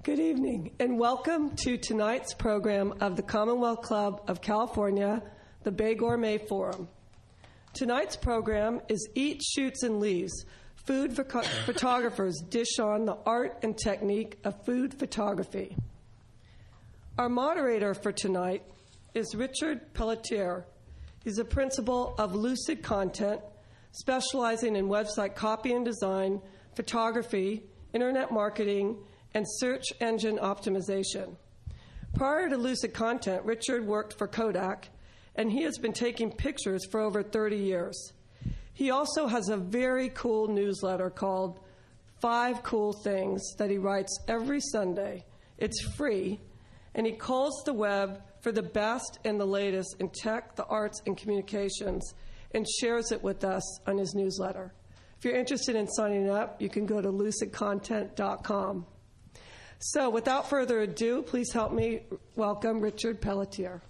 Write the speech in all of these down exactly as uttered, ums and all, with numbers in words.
Good evening, and welcome to tonight's program of the Commonwealth Club of California, the Bay Gourmet Forum. Tonight's program is Eat, Shoots, and Leaves. Food pho- photographers dish on the art and technique of food photography. Our moderator for tonight is Richard Pelletier. He's a principal of Lucid Content, specializing in website copy and design, photography, internet marketing, and search engine optimization. Prior to Lucid Content, Richard worked for Kodak, and he has been taking pictures for over thirty years. He also has a very cool newsletter called Five Cool Things that he writes every Sunday. It's free, and he calls the web for the best and the latest in tech, the arts, and communications, and shares it with us on his newsletter. If you're interested in signing up, you can go to lucid content dot com. So without further ado, please help me welcome Richard Pelletier.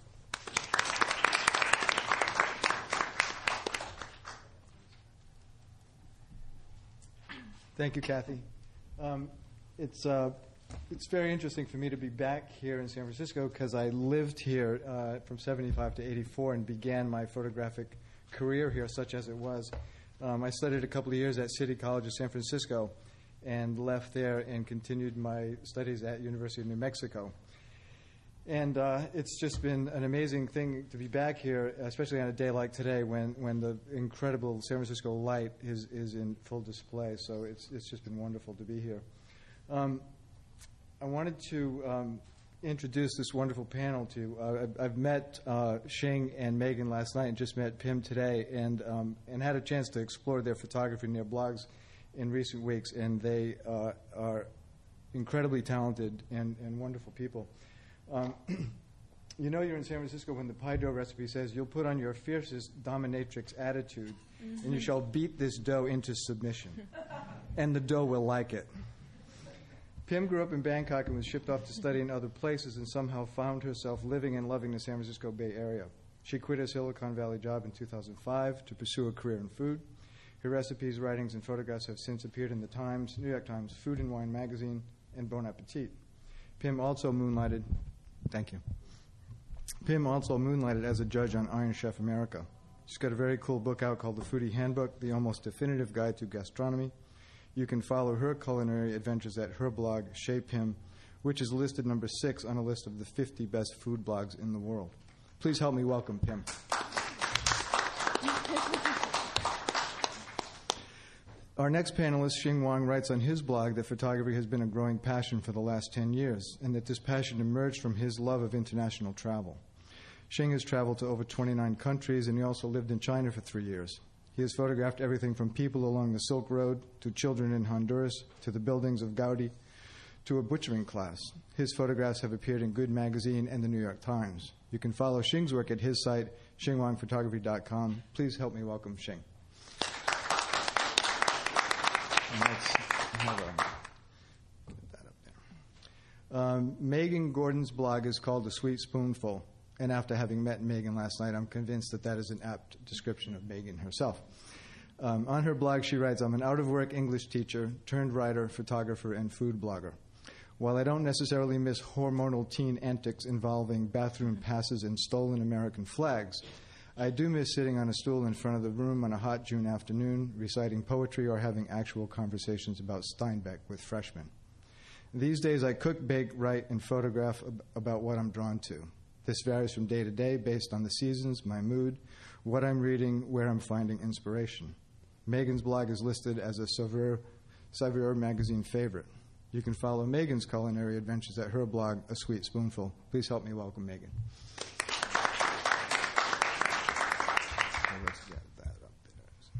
Thank you, Kathy. Um, it's uh, it's very interesting for me to be back here in San Francisco because I lived here uh, from seventy-five to eighty-four and began my photographic career here, such as it was. Um, I studied a couple of years at City College of San Francisco and left there and continued my studies at University of New Mexico. And uh, it's just been an amazing thing to be back here, especially on a day like today when, when the incredible San Francisco light is, is in full display. So it's it's just been wonderful to be here. Um, I wanted to um, introduce this wonderful panel to you. Uh, I've, I've met uh, Shing and Megan last night and just met Pim today and, um, and had a chance to explore their photography and their blogs in recent weeks, and they uh, are incredibly talented and, and wonderful people. Um, you know you're in San Francisco when the pie dough recipe says you'll put on your fiercest dominatrix attitude mm-hmm. and you shall beat this dough into submission, and the dough will like it. Pim grew up in Bangkok and was shipped off to study in other places and somehow found herself living and loving the San Francisco Bay Area. She quit her Silicon Valley job in two thousand five to pursue a career in food. Her recipes, writings, and photographs have since appeared in the Times, New York Times, Food and Wine magazine, and Bon Appetit. Pim also moonlighted, thank you. Pim also moonlighted as a judge on Iron Chef America. She's got a very cool book out called The Foodie Handbook, the almost definitive guide to gastronomy. You can follow her culinary adventures at her blog, Chez Pim, which is listed number six on a list of the fifty best food blogs in the world. Please help me welcome Pim. Our next panelist, Xing Wang, writes on his blog that photography has been a growing passion for the last ten years, and that this passion emerged from his love of international travel. Xing has traveled to over twenty-nine countries, and he also lived in China for three years. He has photographed everything from people along the Silk Road, to children in Honduras, to the buildings of Gaudi, to a butchering class. His photographs have appeared in Good Magazine and the New York Times. You can follow Xing's work at his site, xing wang photography dot com. Please help me welcome Xing. And let's have a, get that up there. Um, Megan Gordon's blog is called A Sweet Spoonful, and after having met Megan last night, I'm convinced that that is an apt description of Megan herself. Um, on her blog, she writes, I'm an out-of-work English teacher, turned writer, photographer, and food blogger. While I don't necessarily miss hormonal teen antics involving bathroom passes and stolen American flags, I do miss sitting on a stool in front of the room on a hot June afternoon, reciting poetry or having actual conversations about Steinbeck with freshmen. These days, I cook, bake, write, and photograph ab- about what I'm drawn to. This varies from day to day based on the seasons, my mood, what I'm reading, where I'm finding inspiration. Megan's blog is listed as a Sauveur, Sauveur magazine favorite. You can follow Megan's culinary adventures at her blog, A Sweet Spoonful. Please help me welcome Megan. Let's get that up there.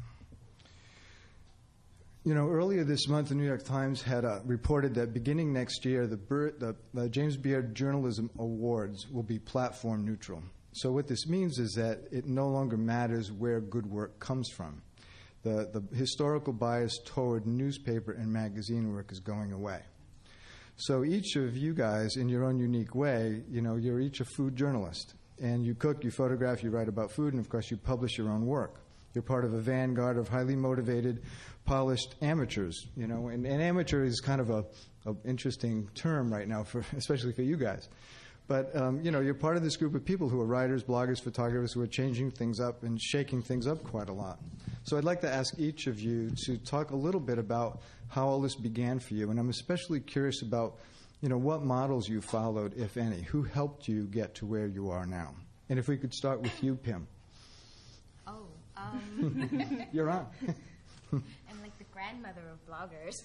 You know, earlier this month, the New York Times had uh, reported that beginning next year, the, Bur- the, the James Beard Journalism Awards will be platform neutral. So what this means is that it no longer matters where good work comes from. The, the historical bias toward newspaper and magazine work is going away. So each of you guys, in your own unique way, you know, you're each a food journalist. And you cook, you photograph, you write about food, and of course you publish your own work. You're part of a vanguard of highly motivated, polished amateurs. You know, and, and amateur is kind of a, a interesting term right now, for especially for you guys. But, um, you know, you're part of this group of people who are writers, bloggers, photographers who are changing things up and shaking things up quite a lot. So I'd like to ask each of you to talk a little bit about how all this began for you. And I'm especially curious about, you know, what models you followed, if any. Who helped you get to where you are now? And if we could start with you, Pim. Oh, um... You're on. I'm like the grandmother of bloggers.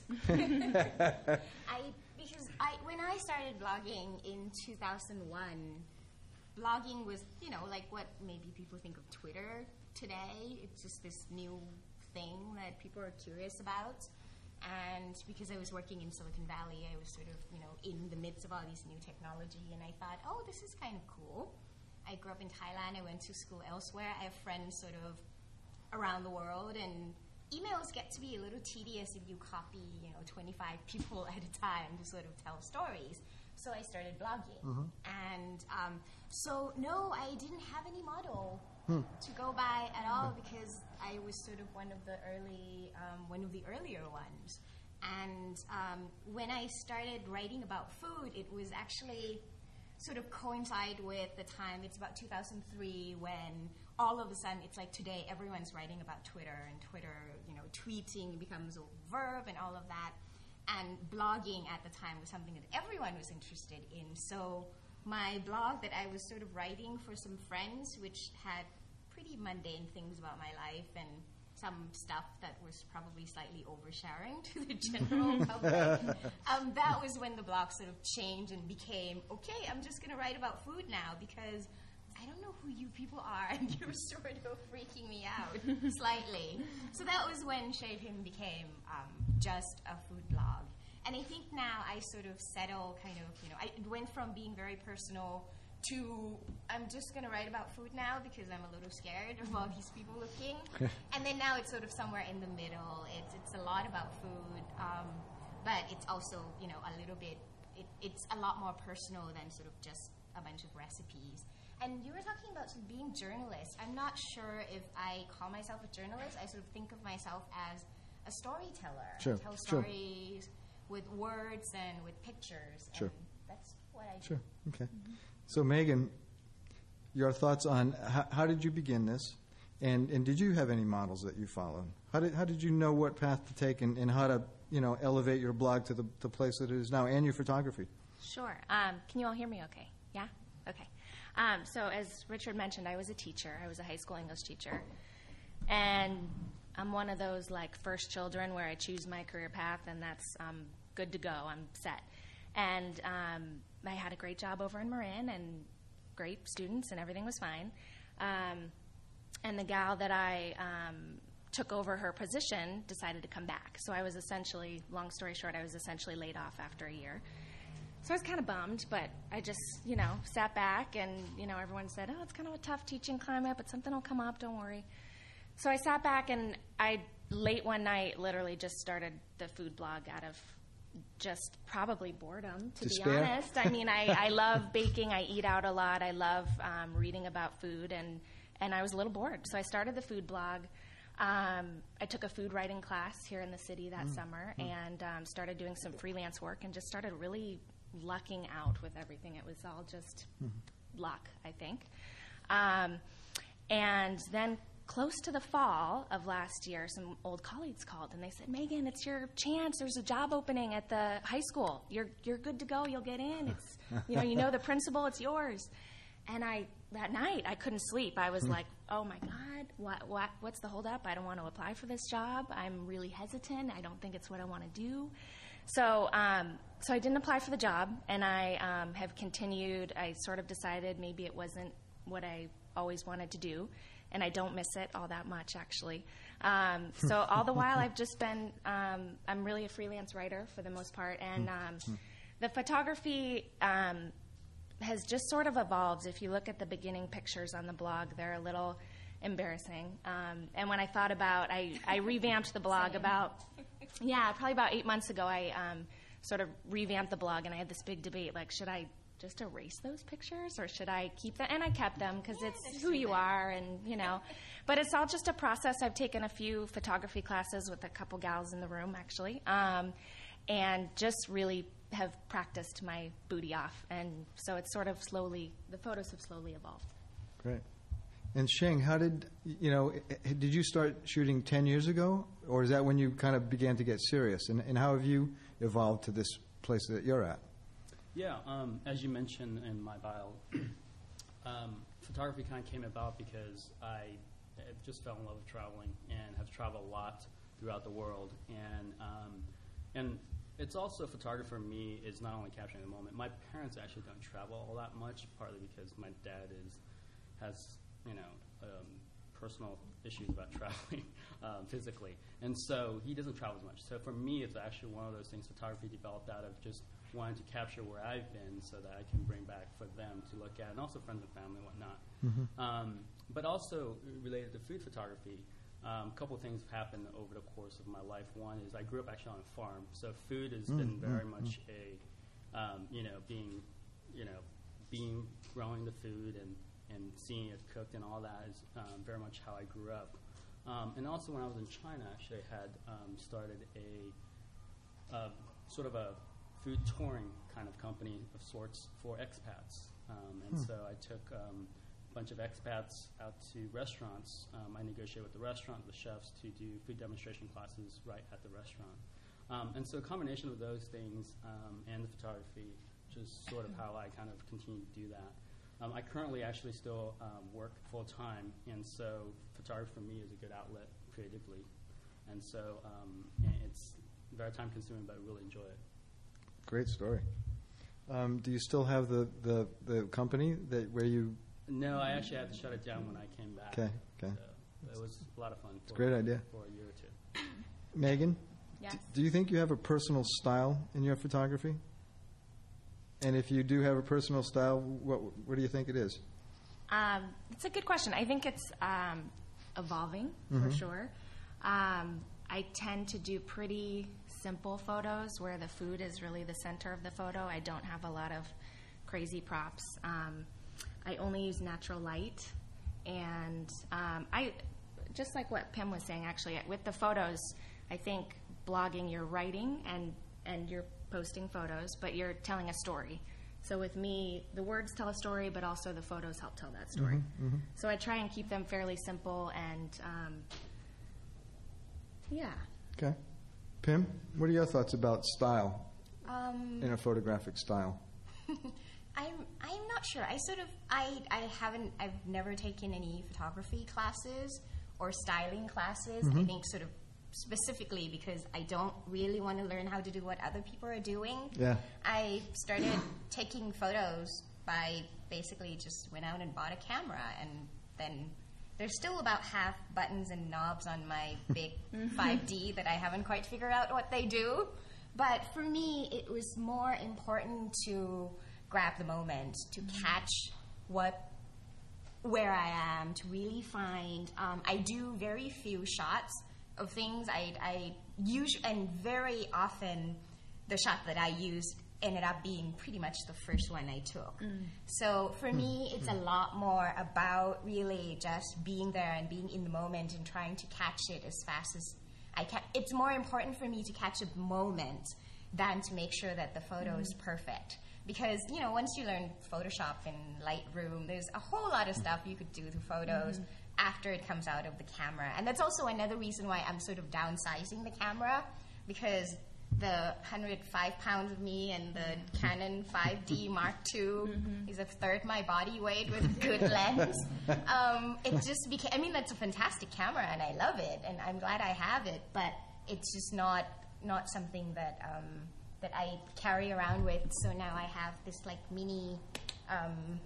I... Because I, when I started blogging in two thousand one, blogging was, you know, like what maybe people think of Twitter today. It's just this new thing that people are curious about. And because I was working in Silicon Valley, I was sort of, you know, in the midst of all these new technology, and I thought, oh, this is kind of cool. I grew up in Thailand. I went to school elsewhere. I have friends sort of around the world, and emails get to be a little tedious if you copy, you know, twenty-five people at a time to sort of tell stories. So I started blogging. Mm-hmm. And um, so, no, I didn't have any model hmm. to go by at all because I was sort of one of the early, um, one of the earlier ones. And um, when I started writing about food, it was actually sort of coincide with the time. It's about two thousand three when all of a sudden, it's like today, everyone's writing about Twitter, and Twitter, you know, tweeting becomes a verb and all of that. And blogging at the time was something that everyone was interested in. So my blog that I was sort of writing for some friends, which had pretty mundane things about my life and some stuff that was probably slightly oversharing to the general public. Um, that was when the blog sort of changed and became, okay, I'm just going to write about food now because I don't know who you people are, and you're sort of freaking me out slightly. So that was when Shape Him became um, just a food blog. And I think now I sort of settle kind of, you know, I it went from being very personal to I'm just going to write about food now because I'm a little scared of all these people looking. And then now it's sort of somewhere in the middle. It's it's a lot about food, um, but it's also, you know, a little bit, it, it's a lot more personal than sort of just a bunch of recipes. And you were talking about sort of being journalist. I'm not sure if I call myself a journalist. I sort of think of myself as a storyteller. Sure. I tell stories sure. with words and with pictures. Sure. And that's what I do. Sure. Okay. Mm-hmm. So, Megan, your thoughts on how, how did you begin this? And, and did you have any models that you followed? How did, how did you know what path to take and, and how to, you know, elevate your blog to the, the place that it is now and your photography? Sure. Um, can you all hear me okay? Yeah? Okay. Um, so as Richard mentioned, I was a teacher. I was a high school English teacher. And I'm one of those, like, first children where I choose my career path, and that's um, good to go. I'm set. And um, I had a great job over in Marin and great students, and everything was fine. Um, and the gal that I um, took over her position decided to come back. So I was essentially, long story short, I was essentially laid off after a year. So I was kind of bummed, but I just, you know, sat back and, you know, everyone said, oh, it's kind of a tough teaching climate, but something will come up, don't worry. So I sat back and I, late one night, literally just started the food blog out of just probably boredom, to Despair. be honest. I mean, I, I love baking. I eat out a lot. I love um, reading about food, and, and I was a little bored. So I started the food blog. Um, I took a food writing class here in the city that mm. summer mm. and um, started doing some freelance work and just started really lucking out with everything. It was all just mm-hmm. luck, I think. Um, and then close to the fall of last year, some old colleagues called and they said, Megan, it's your chance. There's a job opening at the high school. You're you're good to go. You'll get in. It's you know you know the principal. It's yours. And I that night I couldn't sleep. I was mm. like, oh my God, what what what's the holdup? I don't want to apply for this job. I'm really hesitant. I don't think it's what I want to do. So um, so I didn't apply for the job, and I um, have continued. I sort of decided maybe it wasn't what I always wanted to do, and I don't miss it all that much, actually. Um, so all the while, I've just been, um, I'm really a freelance writer for the most part, and um, the photography um, has just sort of evolved. If you look at the beginning pictures on the blog, they're a little embarrassing. Um, and when I thought about, I, I revamped the blog about, yeah, probably about eight months ago, I um, sort of revamped the blog, and I had this big debate, like, should I just erase those pictures, or should I keep them? And I kept them because yeah, it's who you are, and you know. But it's all just a process. I've taken a few photography classes with a couple gals in the room, actually, um, and just really have practiced my booty off. And so it's sort of slowly, the photos have slowly evolved. Great. And Shing, how did, you know, did you start shooting ten years ago? Or is that when you kind of began to get serious? And, and how have you evolved to this place that you're at? Yeah, um, as you mentioned in my bio, um, photography kind of came about because I just fell in love with traveling and have traveled a lot throughout the world. And um, and it's also, photography for me is not only capturing the moment. My parents actually don't travel all that much, partly because my dad is has, you know, um, personal issues about traveling um, physically. And so he doesn't travel as much. So for me, it's actually one of those things photography developed out of just wanting to capture where I've been so that I can bring back for them to look at, and also friends and family and whatnot. Mm-hmm. Um, but also related to food photography, um, a couple of things have happened over the course of my life. One is I grew up actually on a farm, so food has mm-hmm. been very mm-hmm. much a, um, you know, being, you know, being, growing the food and and seeing it cooked and all that is um, very much how I grew up. Um, and also when I was in China, actually I had um, started a uh, sort of a food touring kind of company of sorts for expats. Um, and hmm. so I took um, a bunch of expats out to restaurants. Um, I negotiated with the restaurant, the chefs, to do food demonstration classes right at the restaurant. Um, and so a combination of those things um, and the photography, which is sort of how I kind of continue to do that. Um, I currently actually still um, work full-time, and so photography for me is a good outlet creatively. And so um, and it's very time-consuming, but I really enjoy it. Great story. Um, do you still have the, the, the company that where you... No, I actually had to shut it down when I came back. Okay, okay. So it was a lot of fun. It's a great idea. For a year or two. Megan? Yes. D- do you think you have a personal style in your photography? And if you do have a personal style, what what do you think it is? Um, it's a good question. I think it's um, evolving, mm-hmm. for sure. Um, I tend to do pretty simple photos where the food is really the center of the photo. I don't have a lot of crazy props. Um, I only use natural light. And um, I, just like what Pim was saying, actually, with the photos, I think blogging, you're writing and, and you're posting photos, but you're telling a story. So with me, the words tell a story, but also the photos help tell that story. Mm-hmm, mm-hmm. So I try and keep them fairly simple and, um, yeah. Okay. Pim, what are your thoughts about style um, in a photographic style? I'm I'm not sure. I sort of I I haven't I've never taken any photography classes or styling classes. Mm-hmm. I think sort of specifically because I don't really want to learn how to do what other people are doing. Yeah. I started taking photos by basically just went out and bought a camera, and then there's still about half buttons and knobs on my big five D that I haven't quite figured out what they do. But for me, it was more important to grab the moment, to catch what where I am, to really find. Um, I do very few shots of things. I, I use, and very often the shot that I used ended up being pretty much the first one I took. Mm. So for mm. me, it's mm. a lot more about really just being there and being in the moment and trying to catch it as fast as I can. It's more important for me to catch a moment than to make sure that the photo mm. is perfect. Because, you know, once you learn Photoshop and Lightroom, there's a whole lot of stuff you could do to photos mm-hmm. after it comes out of the camera. And that's also another reason why I'm sort of downsizing the camera, because the one hundred five pounds of me and the Canon five D Mark two mm-hmm. is a third my body weight with a good lens. Um, it just became, I mean, that's a fantastic camera and I love it and I'm glad I have it, but it's just not not something that um, that I carry around with. So now I have this like mini um,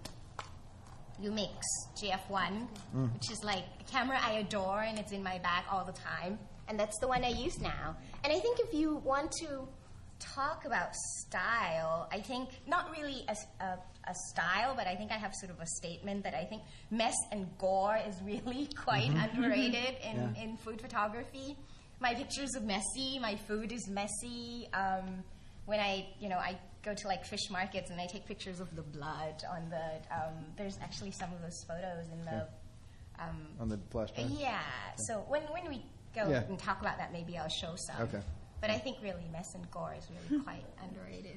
Lumix G F one, mm. which is like a camera I adore and it's in my bag all the time. And that's the one I use now. And I think if you want to talk about style, I think not really a, a, a style, but I think I have sort of a statement that I think mess and gore is really quite mm-hmm. underrated in, yeah. in food photography. My pictures are messy. My food is messy. Um, when I, you know, I go to like fish markets and I take pictures of the blood on the. Um, there's actually some of those photos in the. Um, on the flash drive? Yeah. So when when we go Yeah. and talk about that, maybe I'll show some. Okay. But I think really mess and gore is really quite underrated.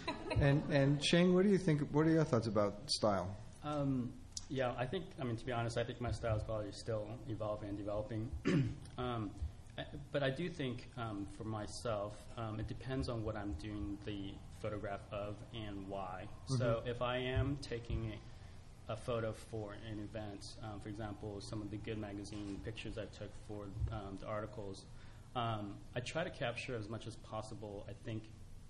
And and Shane, what do you think? What are your thoughts about style? Um, yeah, I think, I mean, to be honest, I think my style is probably still evolving and developing. um, I- but I do think um, for myself, um, it depends on what I'm doing the photograph of and why. So if I am taking a, a photo for an event, um, for example, some of the Good Magazine pictures I took for um, the articles, um, I try to capture as much as possible, I think,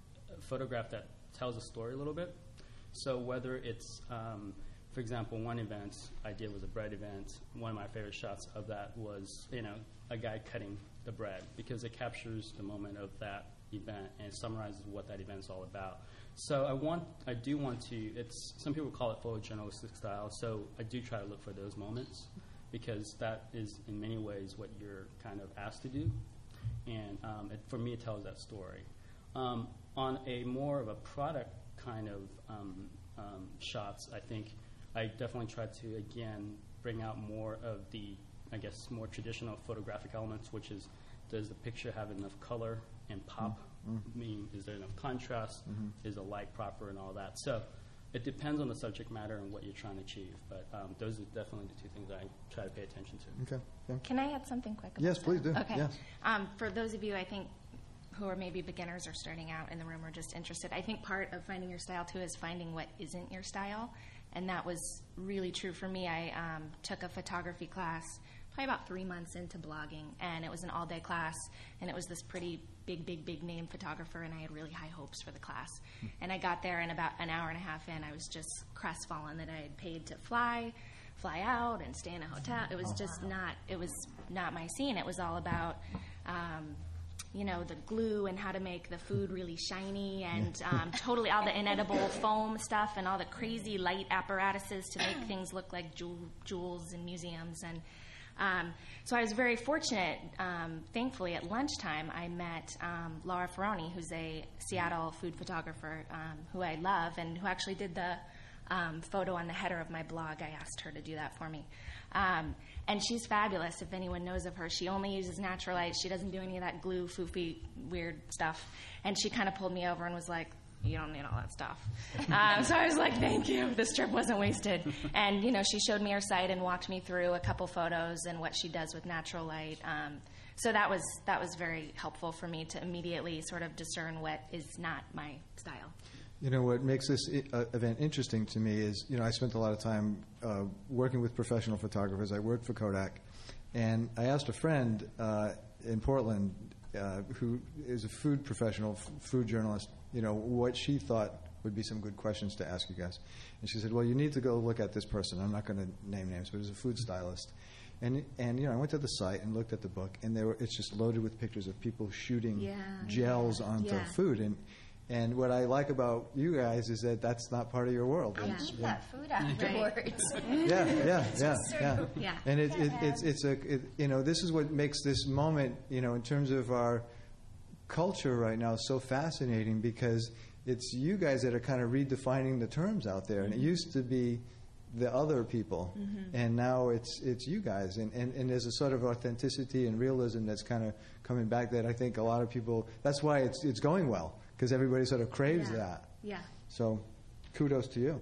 a photograph that tells a story a little bit. So whether it's, um, for example, one event I did was a bread event. One of my favorite shots of that was, you know, a guy cutting the bread because it captures the moment of that event and it summarizes what that event's all about. So I want, I do want to, it's, some people call it photojournalistic style, so I do try to look for those moments because that is in many ways what you're kind of asked to do. And um, it, for me, it tells that story. Um, on a more of a product kind of um, um, shots, I think I definitely try to, again, bring out more of the, I guess, more traditional photographic elements, which is, does the picture have enough color and pop? Mm-hmm. I mean, is there enough contrast? Mm-hmm. Is the light proper and all that? So it depends on the subject matter and what you're trying to achieve. But um, those are definitely the two things I try to pay attention to. Okay. Yeah. Can I add something quick? about Yes, please that? do. Okay. Yes. Um, for those of you, I think, who are maybe beginners or starting out in the room or just interested, I think part of finding your style, too, is finding what isn't your style. And that was really true for me. I um, took a photography class probably about three months into blogging, and it was an all-day class, and it was this pretty big, big, big name photographer, and I had really high hopes for the class. Mm. And I got there, and about an hour and a half in, I was just crestfallen that I had paid to fly, fly out, and stay in a hotel. It was just not, it was not my scene. It was all about, um, you know, the glue and how to make the food really shiny and um, totally all the inedible foam stuff and all the crazy light apparatuses to make things look like jewel, jewels in museums. And um, so I was very fortunate. Um, thankfully, at lunchtime, I met um, Laura Ferroni, who's a Seattle food photographer um, who I love and who actually did the um, photo on the header of my blog. I asked her to do that for me. Um, and she's fabulous, if anyone knows of her. She only uses natural light. She doesn't do any of that glue, foofy, weird stuff. And she kind of pulled me over and was like, you don't need all that stuff. um, so I was like, thank you. This trip wasn't wasted. And, you know, she showed me her site and walked me through a couple photos and what she does with natural light. Um, so that was that was very helpful for me to immediately sort of discern what is not my style. You know, what makes this I- uh, event interesting to me is, you know, I spent a lot of time uh, working with professional photographers. I worked for Kodak. And I asked a friend uh, in Portland uh, who is a food professional, f- food journalist, you know, what she thought would be some good questions to ask you guys. And she said, well, you need to go look at this person. I'm not going to name names, but it's a food stylist. And, and you know, I went to the site and looked at the book, and they were, it's just loaded with pictures of people shooting Yeah, gels yeah, onto yeah. food. And And what I like about you guys is that that's not part of your world. I And- eat yeah. that food afterwards. Yeah, yeah, yeah, yeah. Yeah. And it, it, it's it's a it, you know, this is what makes this moment, you know, in terms of our culture right now so fascinating, because it's you guys that are kind of redefining the terms out there. And it used to be the other people, Mm-hmm. and now it's it's you guys. And, and and there's a sort of authenticity and realism that's kind of coming back that I think a lot of people. That's why it's it's going well, because everybody sort of craves Yeah. that. Yeah. So, kudos to you.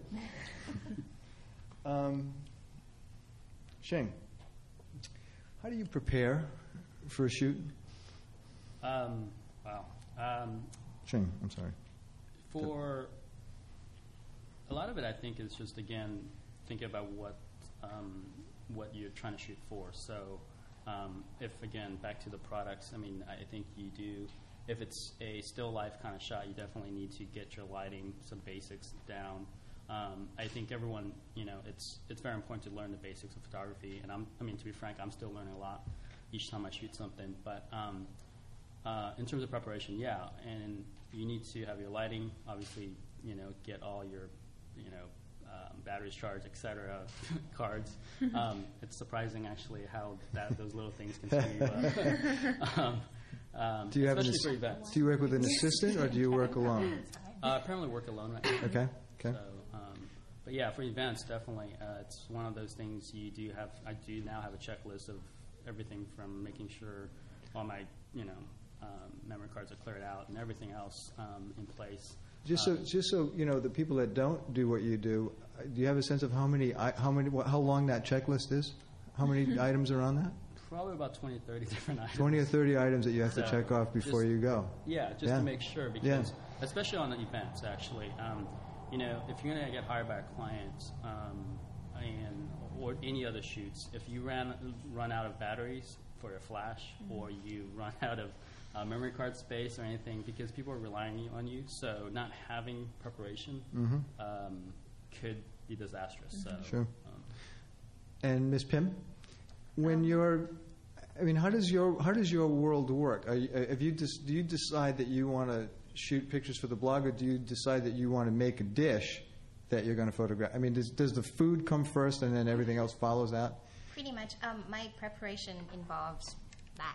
um, Shing, how do you prepare for a shoot? Um, wow. Um, Shing, I'm sorry. For a lot of it, I think is just again thinking about what um, what you're trying to shoot for. So, um, if again back to the products, I mean, I think you do. If it's a still life kind of shot, you definitely need to get your lighting, some basics down. Um, I think everyone, you know, it's it's very important to learn the basics of photography. And I'm, I mean, to be frank, I'm still learning a lot each time I shoot something. But um, uh, in terms of preparation, yeah, and you need to have your lighting, obviously, you know, get all your, you know, um, batteries charged, et cetera, cards. Um, it's surprising, actually, how that those little things can screw you up. um, um, Do you have an especially ass- for events. Do you work with an assistant or do you work alone? Uh, I primarily work alone right now. Okay. Okay. So, um, but yeah, for events, definitely, uh, it's one of those things you do have. I do now have a checklist of everything from making sure all my, you know, um, memory cards are cleared out and everything else um, in place. Just so, Um, just so you know, the people that don't do what you do, uh, do you have a sense of how many, i- how many, wha- how long that checklist is? How many items are on that? Probably about twenty, thirty different items. Twenty or thirty items that you have to So, check off before just- you go. Yeah, just Yeah. to make sure, because Yeah. especially on the events, actually, um, you know, if you're going to get hired by a client um, and or any other shoots, if you ran run out of batteries for your flash, Mm-hmm. or you run out of uh, memory card space or anything, because people are relying on you, so not having preparation Mhm. um, could be disastrous. So, Sure. um, And Miz Pim, when you're, I mean, how does your how does your world work? Are you, uh, have you dis, do you decide that you want to shoot pictures for the blog, or do you decide that you want to make a dish that you're going to photograph? I mean, does does the food come first and then everything else follows that? Pretty much. Um, my preparation involves that.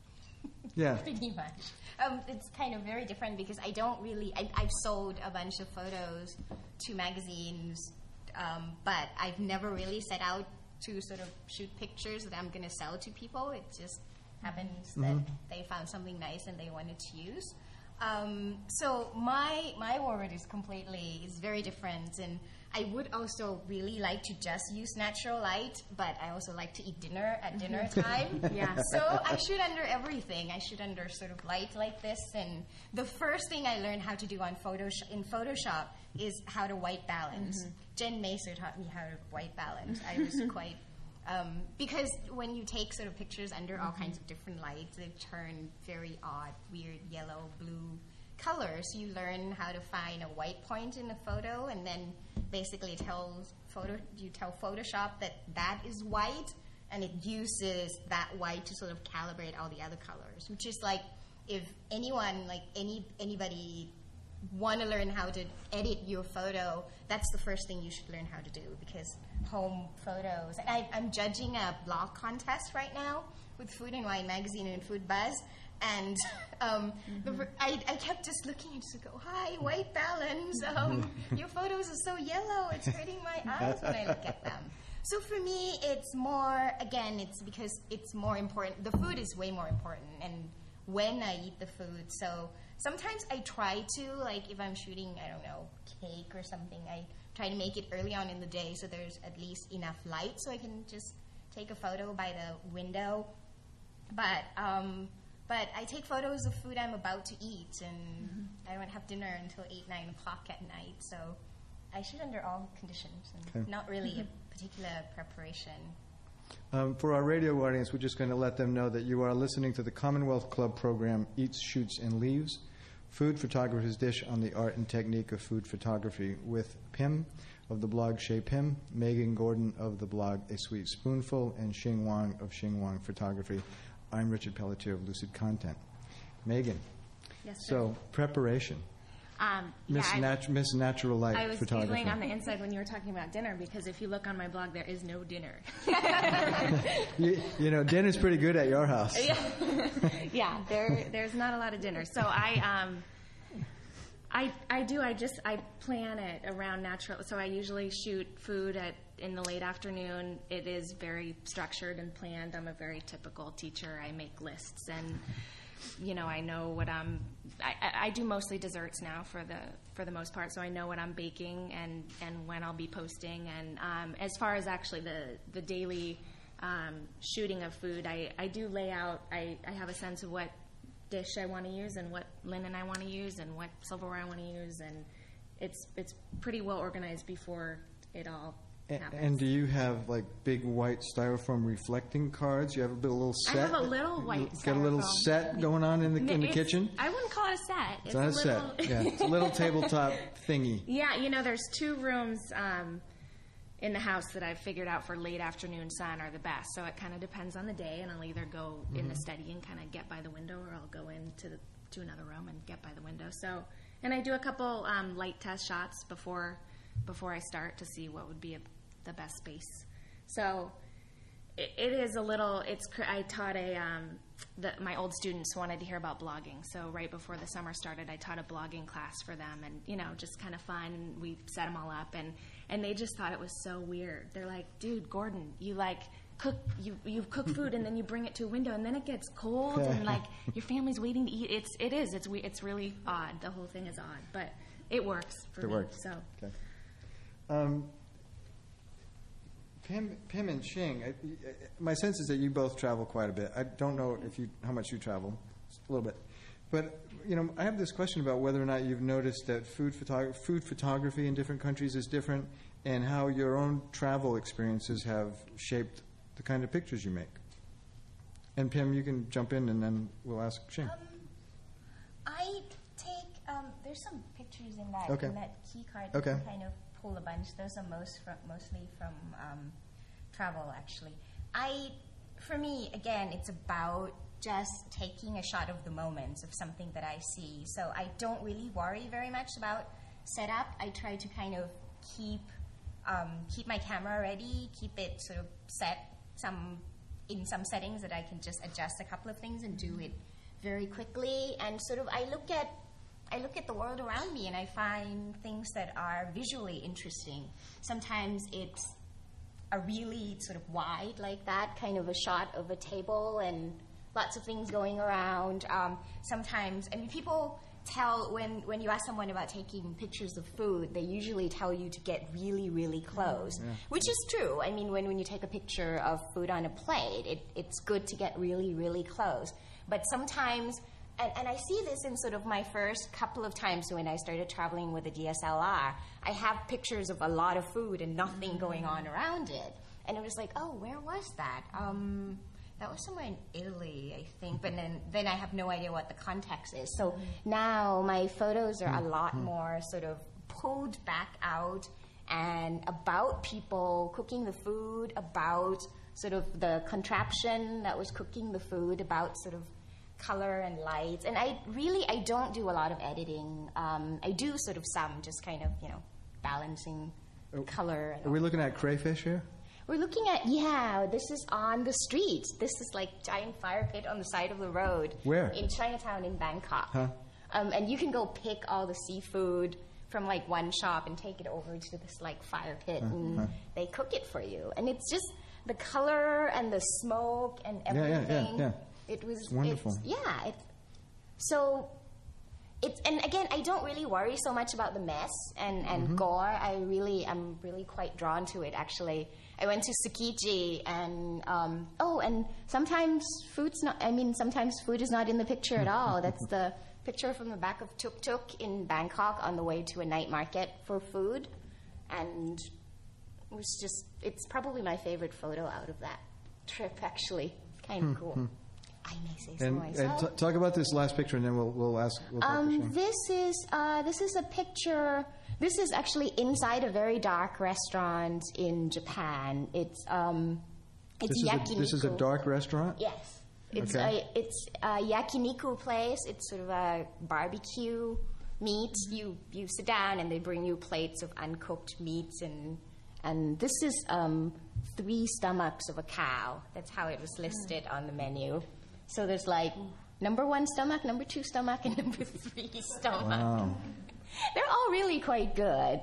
Yeah. Pretty much. Um, it's kind of very different because I don't really. I, I've sold a bunch of photos to magazines, um, but I've never really set out to sort of shoot pictures that I'm going to sell to people. It just happens that they found something nice and they wanted to use. Um, so my my world is completely is very different, and I would also really like to just use natural light, but I also like to eat dinner at dinner time. Yeah. So I shoot under everything. I shoot under sort of light like this, and the first thing I learned how to do on Photoshop in Photoshop is how to white balance. Jen Macer taught me how to white balance. I was quite um, because when you take sort of pictures under all kinds of different lights, they turn very odd, weird yellow, blue colors. You learn how to find a white point in a photo, and then basically tells photo you tell Photoshop that that is white, and it uses that white to sort of calibrate all the other colors. Which is like if anyone, like any anybody, want to learn how to edit your photo, that's the first thing you should learn how to do, because home photos. And I, I'm judging a blog contest right now with Food and Wine Magazine and Food Buzz. And um, mm-hmm. the, I, I kept just looking and just go, hi, white balance. Um, your photos are so yellow. It's hurting my eyes when I look at them. So for me, it's more, again, it's because it's more important. The food is way more important, and when I eat the food. So sometimes I try to, like if I'm shooting, I don't know, cake or something, I try to make it early on in the day so there's at least enough light so I can just take a photo by the window. But um, but I take photos of food I'm about to eat, and mm-hmm. I don't have dinner until eight, nine o'clock at night. So I shoot under all conditions, and okay. not really mm-hmm. a particular preparation. Um, for our radio audience, we're just going to let them know that you are listening to the Commonwealth Club program, Eats, Shoots, and Leaves, Food Photographer's Dish on the Art and Technique of Food Photography, with Pim of the blog Chez Pim, Megan Gordon of the blog A Sweet Spoonful, and Xing Wang of Xing Wang Photography. I'm Richard Pelletier of Lucid Content. Megan, Yes, sir. so preparation. Um, Miss, yeah, I- Nat- Miss Natural Light I was Photography. giggling on the inside when you were talking about dinner, because if you look on my blog, there is no dinner. you, you know, dinner's pretty good at your house. yeah, yeah. There, there's not a lot of dinner. So I, um, I, I do. I just I plan it around natural. So I usually shoot food at in the late afternoon. It is very structured and planned. I'm a very typical teacher. I make lists, and you know, I know what I'm. I, I do mostly desserts now for the for the most part, so I know what I'm baking and, and when I'll be posting. And um, as far as actually the the daily um, shooting of food, I, I do lay out. I, I have a sense of what dish I want to use and what linen I want to use and what silverware I want to use, and it's it's pretty well organized before it all A- happens. And do you have like big white styrofoam reflecting cards? You have a, bit, a little I set. have a little white Got a little styrofoam. set going on in the in the It's- kitchen. I wouldn't call it a set. It's not a little, set. Yeah, it's a little tabletop thingy. Yeah, you know, there's two rooms um, in the house that I've figured out for late afternoon sun are the best. So it kind of depends on the day, and I'll either go mm-hmm. in the study and kind of get by the window, or I'll go into the, to another room and get by the window. So, and I do a couple um, light test shots before before I start to see what would be a, the best space. So it, it is a little. It's. cr- I taught a. Um, the, my old students wanted to hear about blogging, so right before the summer started, I taught a blogging class for them, and you know, just kind of fun. And we set them all up, and and they just thought it was so weird. They're like, "Dude, Gordon, you like." Cook you you cook food and then you bring it to a window and then it gets cold and like your family's waiting to eat. It's it is it's we it's really odd. The whole thing is odd, but it works for It me. works. So Okay. Um, Pim, Pim and Shing, I, I- my sense is that you both travel quite a bit. I don't know if you how much you travel, just a little bit, but you know I have this question about whether or not you've noticed that food photog- food photography in different countries is different, and how your own travel experiences have shaped the kind of pictures you make. And Pim, you can jump in, and then we'll ask Shing. Um, I take um, there's some pictures in that Okay. in that key card. Okay. You can kind of pull a bunch. Those are most from, mostly from um, travel, actually. I, for me, again, it's about just taking a shot of the moments of something that I see. So I don't really worry very much about setup. I try to kind of keep um, keep my camera ready, keep it sort of set some in some settings that I can just adjust a couple of things and do it very quickly. And sort of I look at I look at the world around me and I find things that are visually interesting. Sometimes it's a really sort of wide like that, kind of a shot of a table and lots of things going around. Um, sometimes, I mean, people tell, when, when you ask someone about taking pictures of food, they usually tell you to get really, really close, Yeah. which is true. I mean, when, when you take a picture of food on a plate, it, it's good to get really, really close. But sometimes, and, and I see this in sort of my first couple of times when I started traveling with a D S L R, I have pictures of a lot of food and nothing going on around it. And it was like, oh, where was that? Um, that was somewhere in Italy, I think. But then, then I have no idea what the context is. So now my photos are a lot more sort of pulled back out and about people cooking the food, about sort of the contraption that was cooking the food, about sort of color and lights. And I really, I don't do a lot of editing. Um, I do sort of some, just kind of, you know, balancing Oh, color. And Are we looking at crayfish here? We're looking at, yeah, this is on the street. This is like giant fire pit on the side of the road. Where? In Chinatown in Bangkok. Huh. Um, and you can go pick all the seafood from like one shop and take it over to this like fire pit and huh. they cook it for you. And it's just the color and the smoke and Yeah, yeah, yeah, everything. yeah. It was It's wonderful. It's, yeah. It, so it's, and again, I don't really worry so much about the mess and, and Mm-hmm. gore. I really am really quite drawn to it, actually. I went to Tsukiji and, um, oh, and sometimes food's not, I mean, sometimes food is not in the picture at all. That's the picture from the back of Tuk Tuk in Bangkok on the way to a night market for food. And it was just, it's probably my favorite photo out of that trip, actually. It's kind of cool. I may say so And, myself. and t- talk about this last picture, and then we'll we'll ask. We'll talk to Um, Shing. this is uh, this is a picture. This is actually inside a very dark restaurant in Japan. It's um, it's This is, a, yakiniku. this is a dark restaurant? Yes, it's Okay. a it's a yakiniku place. It's sort of a barbecue meat. You you sit down and they bring you plates of uncooked meats and and this is um, three stomachs of a cow. That's how it was listed on the menu. So there's like number one stomach, number two stomach, and number three stomach. Wow. They're all really quite good.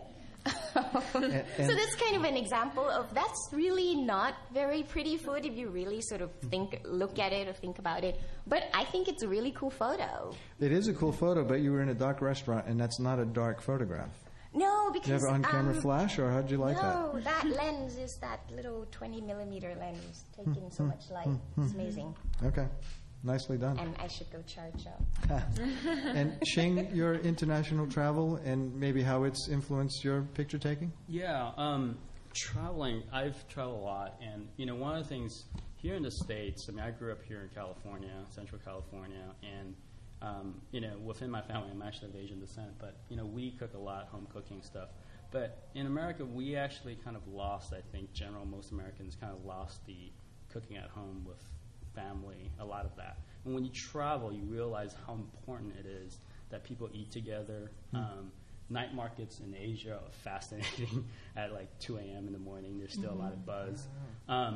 so and- that's kind of an example of that's really not very pretty food if you really sort of think, look at it or think about it. But I think it's a really cool photo. It is a cool photo, but you were in a dark restaurant, and that's not a dark photograph. No, Do you have because an on-camera um, flash, or how'd you like no, that? that lens is that little twenty millimeter lens taking so much light. It's amazing, Okay, nicely done. and I should go charge up. And Shing, your international travel and maybe how it's influenced your picture taking? Yeah, um, traveling, I've traveled a lot, and, you know, one of the things here in the States, I mean, I grew up here in California, Central California, and, um, you know, within my family, I'm actually of Asian descent, but, you know, we cook a lot, home cooking stuff. But in America, we actually kind of lost, I think, general, most Americans kind of lost the cooking at home with family, a lot of that. And when you travel, you realize how important it is that people eat together. Um, night markets in Asia are fascinating. At like two a.m. in the morning, there's still a lot of buzz. Um,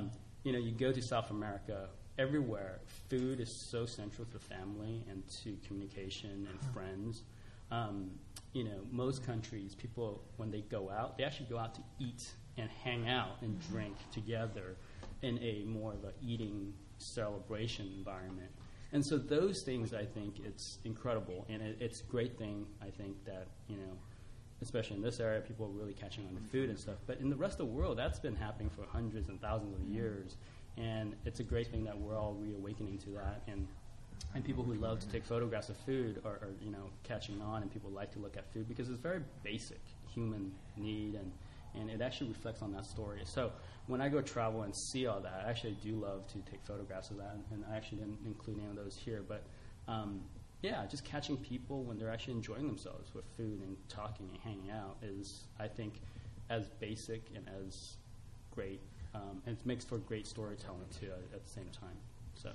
you know, you go to South America, everywhere, food is so central to family and to communication and friends. Um, you know, most countries, people, when they go out, they actually go out to eat and hang out and drink together in a more of a eating celebration environment. And so those things, I think, it's incredible. And it, it's a great thing, I think, that, you know, especially in this area, people are really catching on to food and stuff. But in the rest of the world, that's been happening for hundreds and thousands of years. And it's a great thing that we're all reawakening to that. And and people who love to take photographs of food are, are, you know, catching on, and people like to look at food because it's very basic human need, and, and it actually reflects on that story. So when I go travel and see all that, I actually do love to take photographs of that, and, and I actually didn't include any of those here. But um, yeah, just catching people when they're actually enjoying themselves with food and talking and hanging out is, I think, as basic and as great. Um, and it makes for great storytelling, too, at, at the same time. So,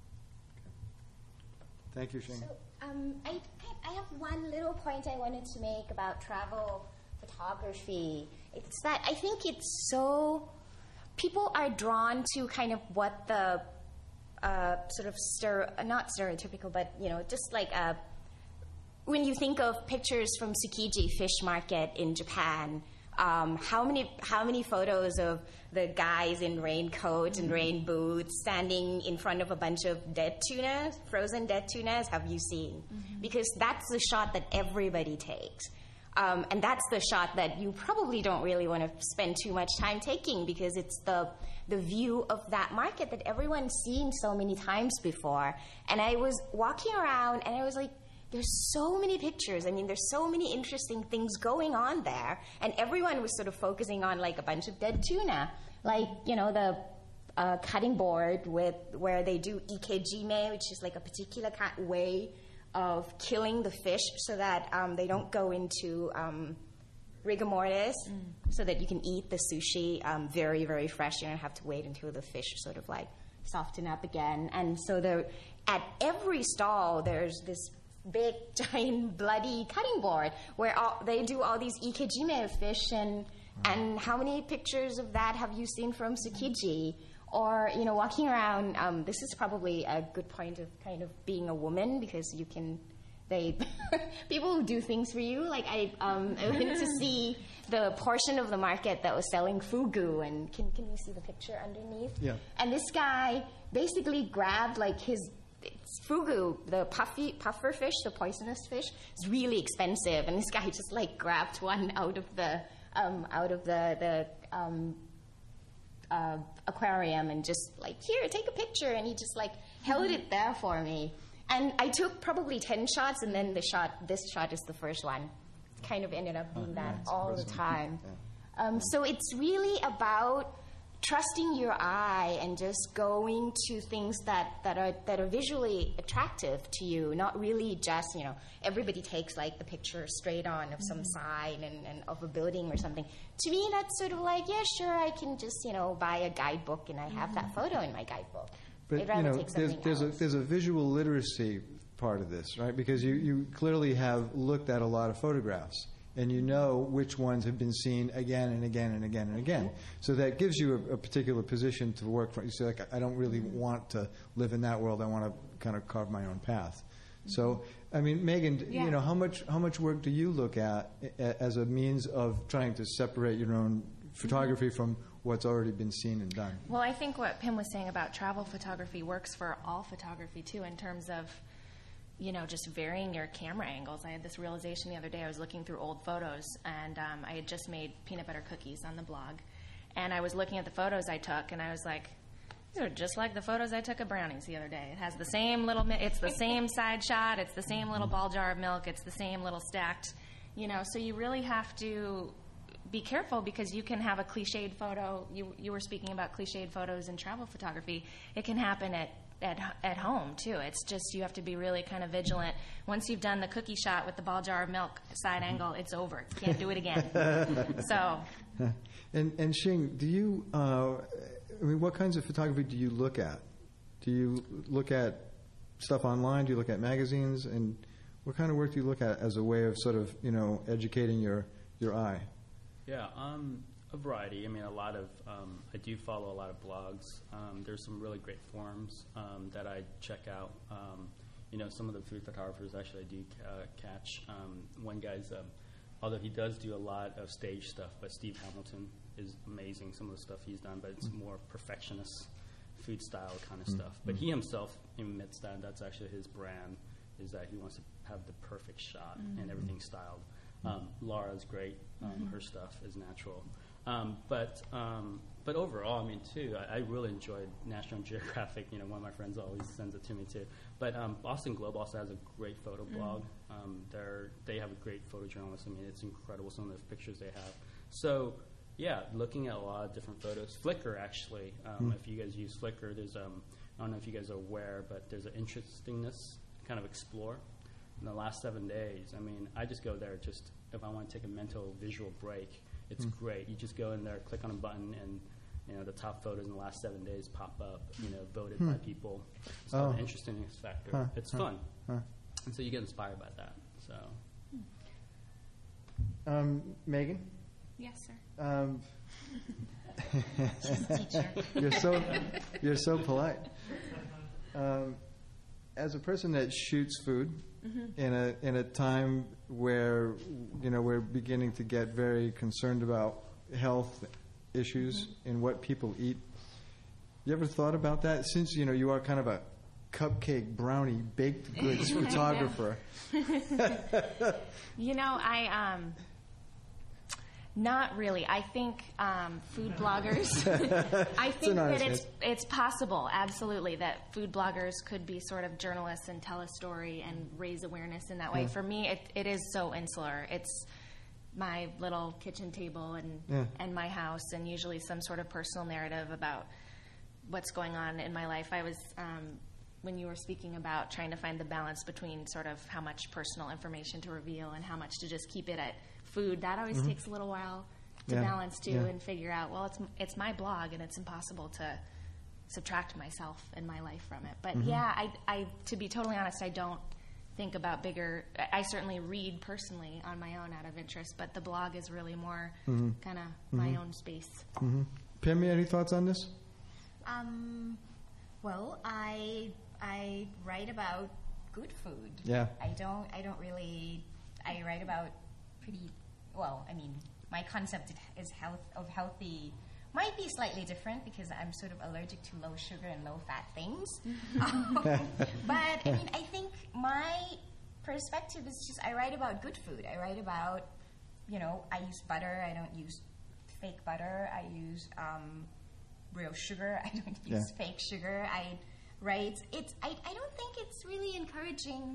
thank you, Shing. So, um, I, I have one little point I wanted to make about travel photography. It's that I think it's so, people are drawn to kind of what the uh, sort of, stere- not stereotypical, but, you know, just like a, when you think of pictures from Tsukiji Fish Market in Japan, Um, how many how many photos of the guys in raincoats and rain boots standing in front of a bunch of dead tuna, frozen dead tunas, have you seen? Mm-hmm. Because that's the shot that everybody takes. Um, and that's the shot that you probably don't really want to spend too much time taking, because it's the the view of that market that everyone's seen so many times before. And I was walking around and I was like, there's so many pictures. I mean, there's so many interesting things going on there. And everyone was sort of focusing on, like, a bunch of dead tuna. Like, you know, the uh, cutting board with where they do ikejime, which is, like, a particular kind way of killing the fish so that um, they don't go into um, rigor mortis, mm. so that you can eat the sushi um, very, very fresh. You don't have to wait until the fish sort of, like, soften up again. And so there, at every stall, there's this big, giant, bloody cutting board where all, they do all these ikejime fish, and and how many pictures of that have you seen from Tsukiji? Or, you know, walking around, um, this is probably a good point of kind of being a woman, because you can, they, people who do things for you, like I, um, I went to see the portion of the market that was selling fugu, and can, can you see the picture underneath? Yeah. And this guy basically grabbed, like, his, It's fugu, the puffy puffer fish, the poisonous fish, is really expensive, and this guy just like grabbed one out of the um, out of the the um, uh, aquarium and just like, here, take a picture, and he just like held it there for me, and I took probably ten shots, and then the shot, this shot is the first one. It kind of ended up being oh, that yeah, all the time. Yeah. Um, so it's really about trusting your eye and just going to things that, that are that are visually attractive to you, not really just, you know, everybody takes like the picture straight on of some mm-hmm. sign and, and of a building or something. To me, that's sort of like, yeah, sure, I can just, you know, buy a guidebook and I have mm-hmm. that photo in my guidebook. But, I'd rather you know, take there's, something there's, else. a, there's a visual literacy part of this, right? Because you, you clearly have looked at a lot of photographs, and you know which ones have been seen again and again and again and again. So that gives you a, a particular position to work from. You say, like, I don't really want to live in that world. I want to kind of carve my own path. So, I mean, Megan, Yeah. you know, how much how much work do you look at a- as a means of trying to separate your own photography mm-hmm. from what's already been seen and done? Well, I think what Pim was saying about travel photography works for all photography, too, in terms of, you know, just varying your camera angles. I had this realization the other day. I was looking through old photos, and um, I had just made peanut butter cookies on the blog. And I was looking at the photos I took, and I was like, these are just like the photos I took of brownies the other day. It has the same little, mi- it's the same side shot, it's the same little ball jar of milk, it's the same little stacked, you know, so you really have to be careful, because you can have a cliched photo. You, you were speaking about cliched photos in travel photography. It can happen at At, at home, too. It's just you have to be really kind of vigilant. Once you've done the cookie shot with the ball jar of milk side angle, it's over. You can't do it again. So, And, and Shing, do you, uh, I mean, what kinds of photography do you look at? Do you look at stuff online? Do you look at magazines? And what kind of work do you look at as a way of sort of, you know, educating your, your eye? Yeah, um, a variety. I mean, a lot of, um, I do follow a lot of blogs. Um, there's some really great forums um, that I check out. Um, you know, some of the food photographers actually I do uh, catch. Um, one guy's, um, although he does do a lot of stage stuff, but Steve Hamilton is amazing, some of the stuff he's done, but it's more perfectionist food style kind of mm-hmm. stuff. But he himself admits that that's actually his brand, is that he wants to have the perfect shot mm-hmm. and everything styled. Um, Laura's great. Um, mm-hmm. Her stuff is natural. Um, but um, but overall, I mean, too, I, I really enjoyed National Geographic. You know, one of my friends always sends it to me, too. But um, Boston Globe also has a great photo blog. Mm-hmm. Um, they're, they have a great photojournalist. I mean, it's incredible, some of the pictures they have. So, yeah, looking at a lot of different photos. Flickr, actually, um, mm-hmm. if you guys use Flickr, there's, um, I don't know if you guys are aware, but there's an interestingness kind of explore. In the last seven days, I mean, I just go there just if I want to take a mental visual break. It's mm. great. You just go in there, click on a button, and you know the top photos in the last seven days pop up. You know, voted hmm. by people. It's oh. an interesting factor. Huh. It's huh. fun, huh. and so you get inspired by that. So, um, Megan. Yes, sir. Um, She's a teacher. You're so you're so polite. Um, as a person that shoots food. Mm-hmm. In a in a time where you know we're beginning to get very concerned about health issues mm-hmm. and what people eat, you ever thought about that? Since you know you are kind of a cupcake, brownie, baked goods photographer. You know, I um, not really. I think um, food bloggers. I think that it's it's possible, absolutely, that food bloggers could be sort of journalists and tell a story and raise awareness in that way. Yeah. For me, it it is so insular. It's my little kitchen table and yeah. and my house, and usually some sort of personal narrative about what's going on in my life. I was um, when you were speaking about trying to find the balance between sort of how much personal information to reveal and how much to just keep it at food, that always mm-hmm. takes a little while to yeah. balance too yeah. and figure out, well, it's it's my blog and it's impossible to subtract myself and my life from it. But mm-hmm. yeah, I, I to be totally honest, I don't think about bigger, I certainly read personally on my own out of interest, but the blog is really more mm-hmm. kind of mm-hmm. my own space. Mm-hmm. Pim, any thoughts on this? Um, well, I I write about good food. Yeah. I don't I don't really I write about pretty well, I mean, my concept is health of healthy might be slightly different because I'm sort of allergic to low sugar and low fat things. um, but I mean, I think my perspective is just I write about good food. I write about, you know, I use butter. I don't use fake butter. I use um, real sugar. I don't use yeah. fake sugar. I write. It's. I. I don't think it's really encouraging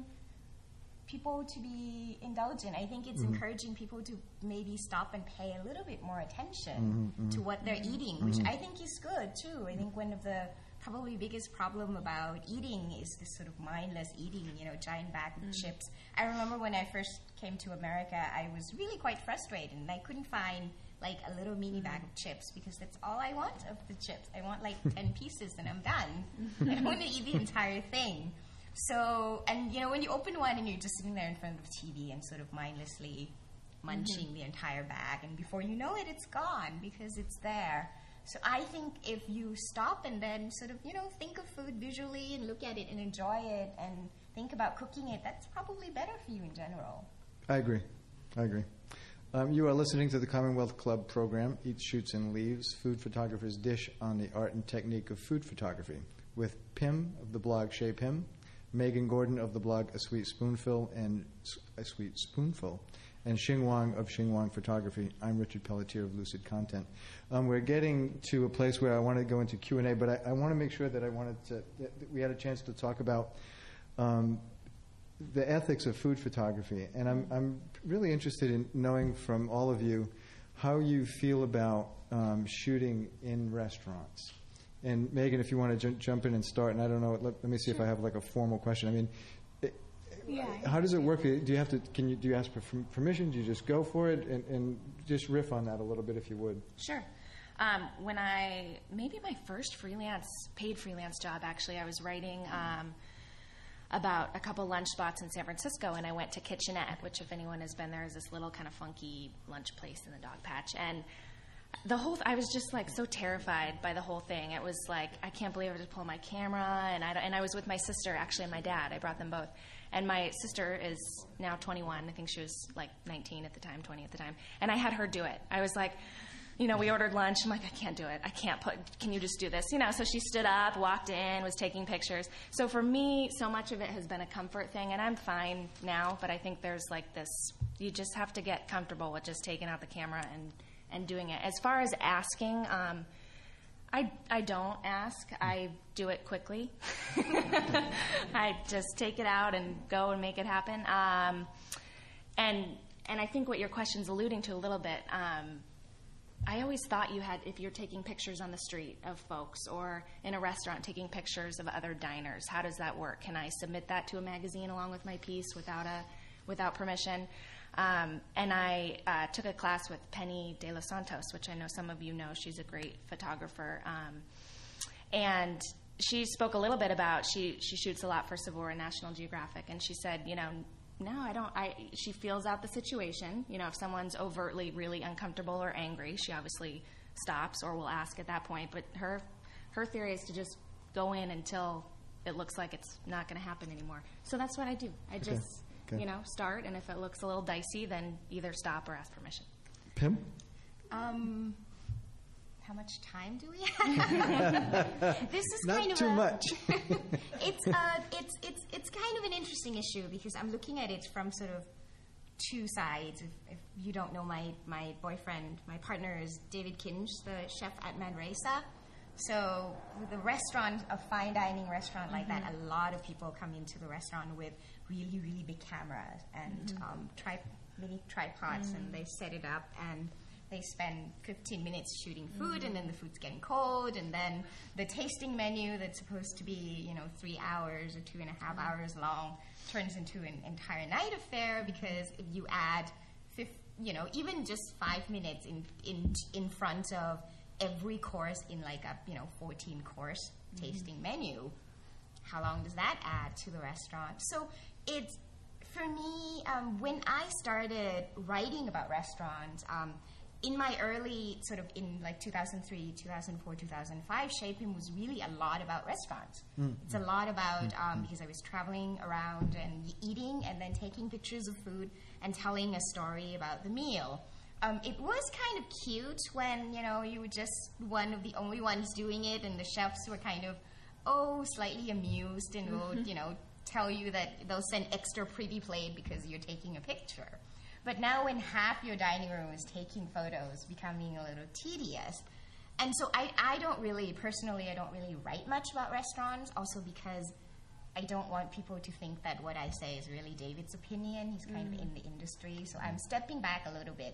people to be indulgent. I think it's mm-hmm. encouraging people to maybe stop and pay a little bit more attention mm-hmm, mm-hmm. to what they're eating, which mm-hmm. I think is good too. I think one of the probably biggest problem about eating is this sort of mindless eating, you know, giant bag of mm-hmm. chips. I remember when I first came to America, I was really quite frustrated and I couldn't find like a little mini bag of chips because that's all I want of the chips. I want like ten pieces and I'm done. I don't want to eat the entire thing. So, and you know, when you open one and you're just sitting there in front of the T V and sort of mindlessly munching mm-hmm. the entire bag, and before you know it, it's gone because it's there. So I think if you stop and then sort of, you know, think of food visually and look at it and enjoy it and think about cooking it, that's probably better for you in general. I agree. I agree. Um, you are listening to the Commonwealth Club program, Eats, Shoots, and Leaves, Food Photographer's Dish on the Art and Technique of Food Photography, with Pim of the blog Chez Pim, Megan Gordon of the blog A Sweet Spoonful and A Sweet Spoonful, and Xing Wang of Xing Wang Photography. I'm Richard Pelletier of Lucid Content. Um, we're getting to a place where I want to go into Q and A, but I, I want to make sure that I wanted to that we had a chance to talk about um, the ethics of food photography, and I'm I'm really interested in knowing from all of you how you feel about um, shooting in restaurants. And Megan, if you want to j- jump in and start, and I don't know, let, let me see sure. if I have like a formal question. I mean, it, yeah. how does it work? Do you have to? Can you do you ask for permission? Do you just go for it? And, and just riff on that a little bit, if you would. Sure. Um, when I maybe my first freelance, paid freelance job, actually, I was writing um, about a couple lunch spots in San Francisco, and I went to Kitchenette, which, if anyone has been there, is this little kind of funky lunch place in the dog patch, and the whole, I was just like so terrified by the whole thing. It was like, I can't believe I had to pull my camera, and I, and I was with my sister, actually, and my dad. I brought them both. And my sister is now twenty-one. I think she was like nineteen at the time, twenty at the time. And I had her do it. I was like, you know, we ordered lunch. I'm like, I can't do it. I can't put, can you just do this? You know, so she stood up, walked in, was taking pictures. So for me, so much of it has been a comfort thing, and I'm fine now, but I think there's like this, you just have to get comfortable with just taking out the camera and, and doing it. As far as asking, um, I, I don't ask. I do it quickly. I just take it out and go and make it happen. Um, and and I think what your question's alluding to a little bit, um, I always thought you had, if you're taking pictures on the street of folks or in a restaurant taking pictures of other diners, how does that work? Can I submit that to a magazine along with my piece without a without permission? Um, and I uh, took a class with Penny De Los Santos, which I know some of you know. She's a great photographer. Um, and she spoke a little bit about, she, she shoots a lot for Sephora and National Geographic, and she said, you know, no, I don't, I, she feels out the situation. You know, if someone's overtly really uncomfortable or angry, she obviously stops or will ask at that point. But her, her theory is to just go in until it looks like it's not going to happen anymore. So that's what I do. I just... Okay. Okay. You know, start, and if it looks a little dicey, then either stop or ask permission. Pim? Um, how much time do we have? This is Not kind of too a, much. it's uh, it's it's it's kind of an interesting issue because I'm looking at it from sort of two sides. If, if you don't know my my boyfriend, my partner is David Kinch, the chef at Manresa. So with a restaurant, a fine dining restaurant like mm-hmm. that, a lot of people come into the restaurant with really, really big cameras and mm-hmm. um, tri- mini tripods, mm-hmm. and they set it up and they spend fifteen minutes shooting food, mm-hmm. and then the food's getting cold, and then the tasting menu that's supposed to be, you know, three hours or two and a half mm-hmm. hours long turns into an entire night affair because if you add, fif- you know, even just five minutes in in in front of every course in like a, you know, fourteen course mm-hmm. tasting menu, how long does that add to the restaurant? So it's, for me, um, when I started writing about restaurants, um, in my early, sort of in like two thousand three, two thousand four, two thousand five, Shaping was really a lot about restaurants. Mm-hmm. It's a lot about, um, because I was traveling around and eating and then taking pictures of food and telling a story about the meal. Um, it was kind of cute when, you know, you were just one of the only ones doing it, and the chefs were kind of, oh, slightly amused and will, you know, tell you that they'll send extra pretty plate because you're taking a picture. But now when half your dining room is taking photos, becoming a little tedious. And so I, I don't really, personally, I don't really write much about restaurants, also because I don't want people to think that what I say is really David's opinion. He's kind mm. of in the industry, so I'm stepping back a little bit.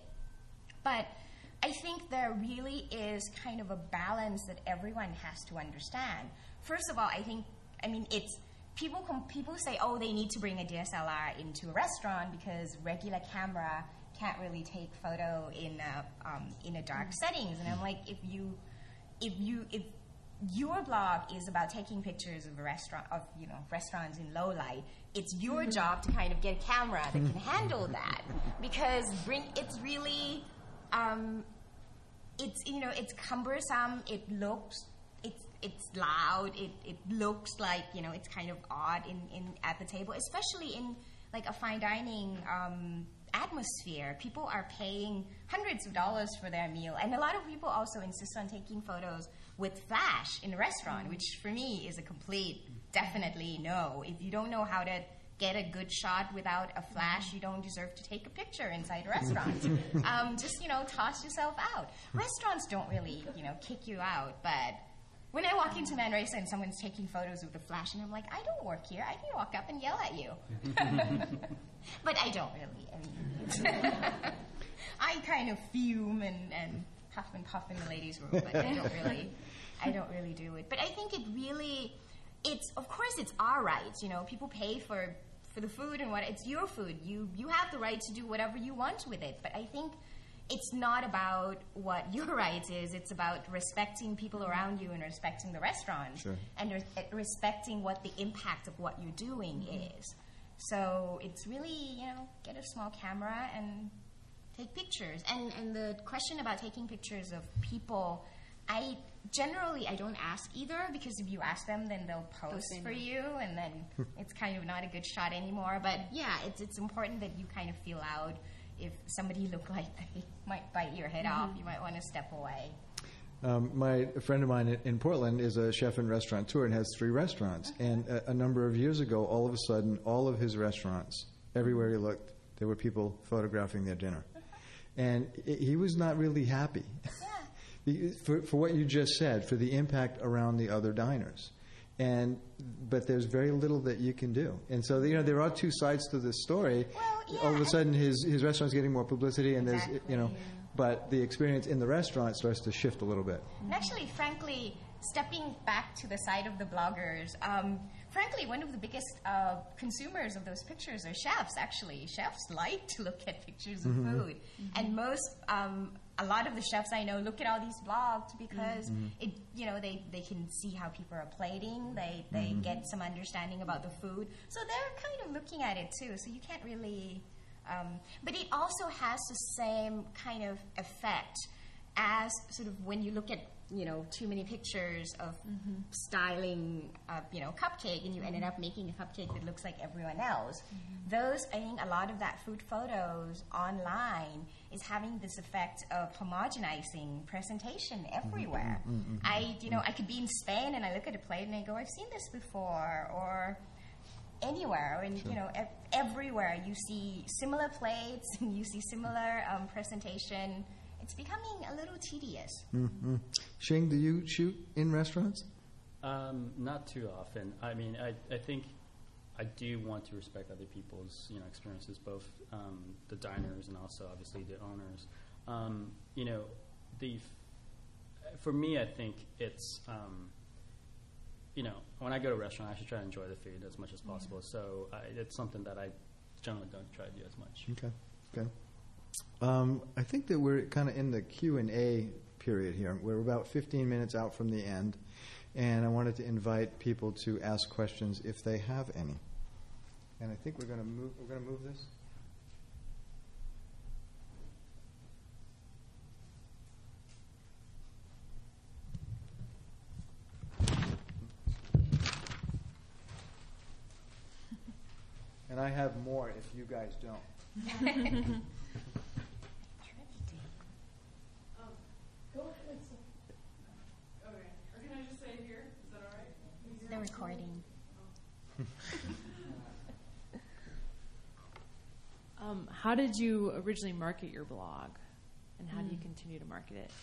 But I think there really is kind of a balance that everyone has to understand. First of all, I think, I mean, it's, people com- people say, oh, they need to bring a D S L R into a restaurant because regular camera can't really take photo in a, um, in a dark mm-hmm. settings. And I'm like, if you, if you, if your blog is about taking pictures of a restaurant, of, you know, restaurants in low light, it's your mm-hmm. job to kind of get a camera that can handle that, because bring, it's really, Um, it's, you know, it's cumbersome, it looks, it's it's loud, it, it looks like, you know, it's kind of odd in, in at the table, especially in like a fine dining um, atmosphere. People are paying hundreds of dollars for their meal, and a lot of people also insist on taking photos with flash in a restaurant, which for me is a complete, definitely no. If you don't know how to get a good shot without a flash, you don't deserve to take a picture inside a restaurant. um, just, you know, toss yourself out. Restaurants don't really, you know, kick you out, but when I walk into Manresa and someone's taking photos with a flash, and I'm like, I don't work here, I can walk up and yell at you. But I don't really. I mean, I kind of fume and, and huff and puff in the ladies' room, but I don't really, I don't really do it. But I think it really, it's, of course, it's our rights. You know, people pay for, for the food and what, it's your food. You you have the right to do whatever you want with it. But I think it's not about what your rights is. It's about respecting people around you and respecting the restaurant. Sure. And res- respecting what the impact of what you're doing mm-hmm. is. So it's really, you know, get a small camera and take pictures. And and the question about taking pictures of people, I generally I don't ask either, because if you ask them, then they'll pose for you, and then it's kind of not a good shot anymore. But yeah, it's it's important that you kind of feel out. If somebody look like they might bite your head mm-hmm. off, you might want to step away. Um, my a friend of mine in, in Portland is a chef and restaurateur and has three restaurants. Mm-hmm. And a, a number of years ago, all of a sudden, all of his restaurants, everywhere he looked, there were people photographing their dinner. And it, he was not really happy Yeah. for, for what you just said, for the impact around the other diners. And but there's very little that you can do. And so, you know, there are two sides to this story. Well, yeah. All of a sudden, his, his restaurant's getting more publicity, and Exactly, there's, you know, yeah. but the experience in the restaurant starts to shift a little bit. And actually, frankly, stepping back to the side of the bloggers, um, frankly, one of the biggest uh, consumers of those pictures are chefs, actually. Chefs like to look at pictures of Mm-hmm. food. Mm-hmm. And most, um, a lot of the chefs I know look at all these blogs because, mm-hmm. it, you know, they, they can see how people are plating. They, they mm-hmm. get some understanding about the food. So they're kind of looking at it, too. So you can't really... Um, but it also has the same kind of effect as sort of when you look at, you know, too many pictures of mm-hmm. styling, uh, you know, cupcake, and you mm-hmm. ended up making a cupcake that looks like everyone else. Mm-hmm. Those, I think, a lot of that food photos online is having this effect of homogenizing presentation everywhere. Mm-hmm. I, you know, I could be in Spain and I look at a plate and I go, I've seen this before, or anywhere, and sure. you know, ev- everywhere you see similar plates and you see similar um, presentation. It's becoming a little tedious. Mm-hmm. Shing, do you shoot in restaurants? Um, not too often. I mean, I, I think I do want to respect other people's, you know, experiences, both um, the diners and also obviously the owners. Um, you know, the f- for me, I think it's. Um, You know, when I go to a restaurant, I should try to enjoy the food as much as possible. Mm-hmm. So I, it's something that I generally don't try to do as much. Okay, okay. Um, I think that we're kind of in the Q and A period here. We're about fifteen minutes out from the end, and I wanted to invite people to ask questions if they have any. And I think we're going to move. We're going to move this. And I have more if you guys don't. um, go ahead. Okay. Or can I just say it here? Is that all right? The recording. um, how did you originally market your blog? And how mm. do you continue to market it?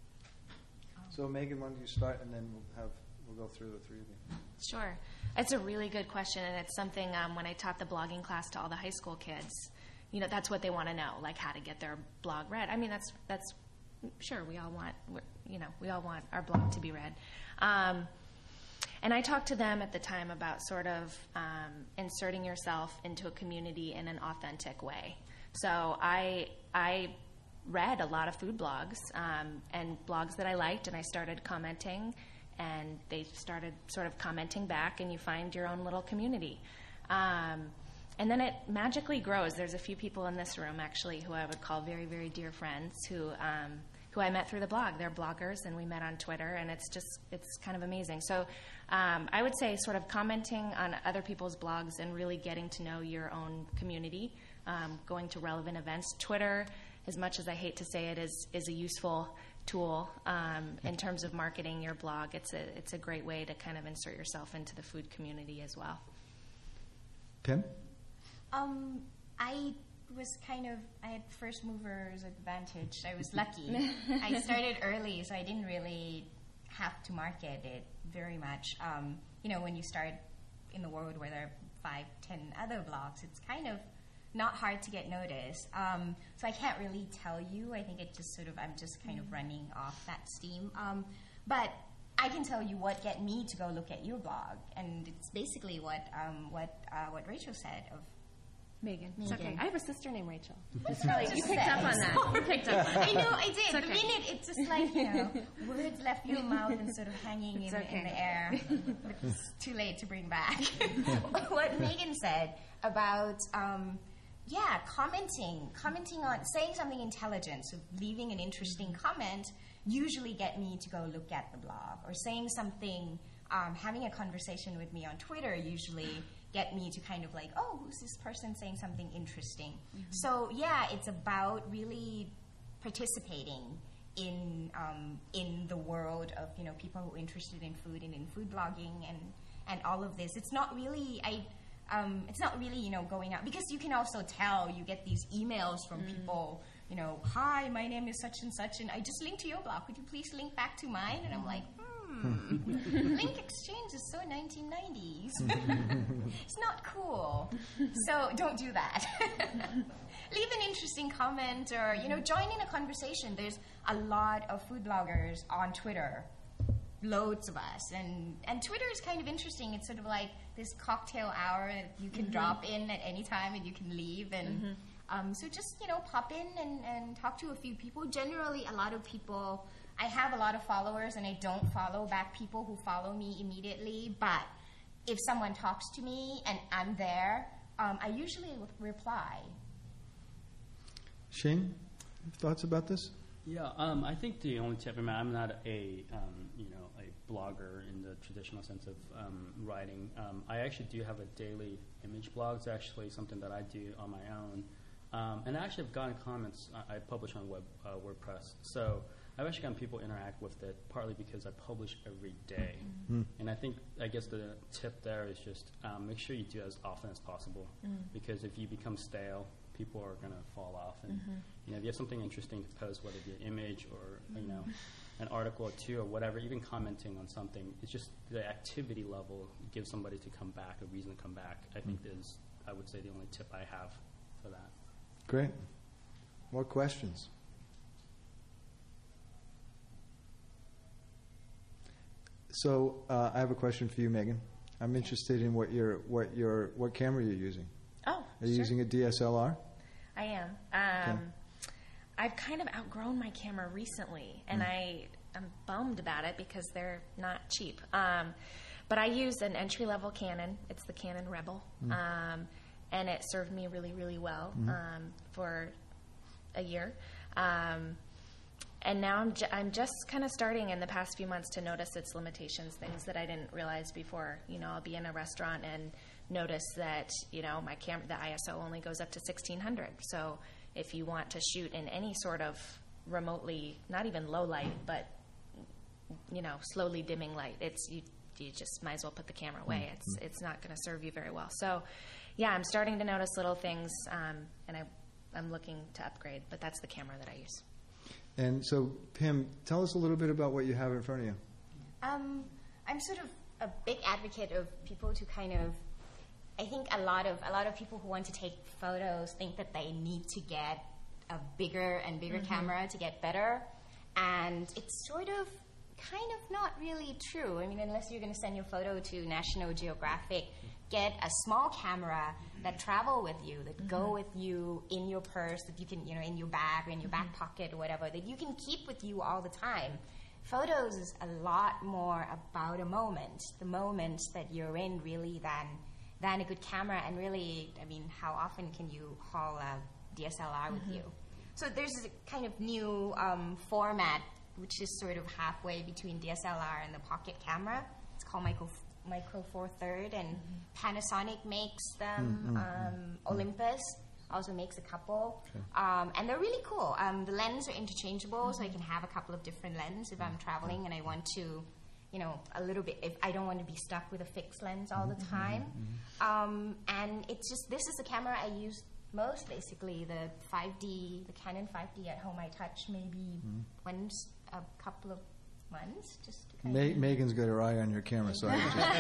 So Megan, why don't you start, and then we'll have we'll go through the three of you. Sure. It's a really good question, and it's something um, when I taught the blogging class to all the high school kids, you know, that's what they want to know, like how to get their blog read. I mean, that's that's sure we all want, you know, we all want our blog to be read. Um, and I talked to them at the time about sort of um, inserting yourself into a community in an authentic way. So I I read a lot of food blogs um, and blogs that I liked, and I started commenting. And they started sort of commenting back, and you find your own little community. Um, and then it magically grows. There's a few people in this room, actually, who I would call very, very dear friends, who um, who I met through the blog. They're bloggers, and we met on Twitter, and it's just, it's kind of amazing. So um, I would say sort of commenting on other people's blogs and really getting to know your own community, um, going to relevant events. Twitter, as much as I hate to say it, is is a useful tool um, in terms of marketing your blog. It's a it's a great way to kind of insert yourself into the food community as well. Tim? Um, I was kind of, I had first mover's advantage. I was lucky. I started early, so I didn't really have to market it very much. Um, you know, when you start in the world where there are five, ten other blogs, it's kind of not hard to get noticed. Um, so I can't really tell you. I think it just sort of, I'm just kind of running off that steam. Um, but I can tell you what get me to go look at your blog, and it's basically what um, what uh, what Rachel said of Megan. Megan. It's okay. I have a sister named Rachel. Probably you picked up on that. You picked up on that. I know, I did. It's The okay. minute it's just like, you know, words left your mouth and sort of hanging in, okay. in the air. But it's too late to bring back. What Megan said about, um, yeah, commenting, commenting on, saying something intelligent, so leaving an interesting comment usually get me to go look at the blog, or saying something, um, having a conversation with me on Twitter usually get me to kind of like, oh, who's this person saying something interesting? Mm-hmm. So yeah, it's about really participating in um, in the world of, you know, people who are interested in food and in food blogging and, and all of this. It's not really I um, it's not really, you know, going out, because you can also tell, you get these emails from mm. people, you know, hi, my name is such and such, and I just linked to your blog. Could you please link back to mine? And I'm like, hmm, link exchange is so nineteen nineties. It's not cool. So don't do that. Leave an interesting comment, or, you know, join in a conversation. There's a lot of food bloggers on Twitter, loads of us, and and Twitter is kind of interesting. It's sort of like this cocktail hour that you can mm-hmm. drop in at any time and you can leave, and mm-hmm. um, so just, you know, pop in and, and talk to a few people. Generally, a lot of people, I have a lot of followers, and I don't follow back people who follow me immediately, but if someone talks to me and I'm there, um, I usually reply. Shane, thoughts about this? Yeah, um, I think the only tip, I mean, I'm not a, um, you know, a blogger in the traditional sense of um, writing. Um, I actually do have a daily image blog. It's actually something that I do on my own. Um, and I actually have gotten comments. I, I publish on web, uh, WordPress. So I've actually gotten people interact with it, partly because I publish every day. Mm. And I think, I guess the tip there is just um, make sure you do it as often as possible. Mm. Because if you become stale, people are going to fall off. And mm-hmm. you know, if you have something interesting to post, whether it be an image or mm-hmm. you know, an article or two or whatever, even commenting on something, it's just the activity level gives somebody to come back, a reason to come back. I mm-hmm. think is, I would say, the only tip I have for that. Great. More questions? So uh, I have a question for you, Megan. I'm interested in what your what your what camera you're using. Oh, Are you sure. using a D S L R? I am. Um, okay. I've kind of outgrown my camera recently, and mm. I am bummed about it because they're not cheap. Um, but I use an entry-level Canon. It's the Canon Rebel, mm. um, and it served me really, really well mm. um, for a year. Um, and now I'm, ju- I'm just kind of starting in the past few months to notice its limitations, things that I didn't realize before. You know, I'll be in a restaurant and notice that, you know, my camera, the I S O only goes up to sixteen hundred. So if you want to shoot in any sort of remotely, not even low light, but, you know, slowly dimming light, it's you, you just might as well put the camera away. Mm-hmm. It's it's not going to serve you very well. So, yeah, I'm starting to notice little things, um, and I, I'm looking to upgrade, but that's the camera that I use. And so, Pim, tell us a little bit about what you have in front of you. Um, I'm sort of a big advocate of people to kind of, I think a lot of a lot of people who want to take photos think that they need to get a bigger and bigger mm-hmm. camera to get better, and it's sort of kind of not really true. I mean, unless you're going to send your photo to National Geographic, get a small camera that travel with you, that mm-hmm. go with you in your purse, that you can, you know, in your bag or in your mm-hmm. back pocket or whatever, that you can keep with you all the time. Photos is a lot more about a moment, the moment that you're in, really, than than a good camera. And really, I mean, how often can you haul a D S L R with mm-hmm. you? So there's a kind of new um, format, which is sort of halfway between D S L R and the pocket camera. It's called Micro Micro Four Third, and mm-hmm. Panasonic makes them. Mm-hmm. Um, Olympus also makes a couple, okay. um, and they're really cool. Um, the lens are interchangeable, mm-hmm. so I can have a couple of different lenses if I'm traveling and I want to, you know, a little bit. If I don't want to be stuck with a fixed lens all the time, mm-hmm. um, and it's just this is the camera I use most, basically the five D, the Canon five D at home. I touch maybe mm-hmm. once a couple of months, just to kind Ma- of Megan's got her eye on your camera, so I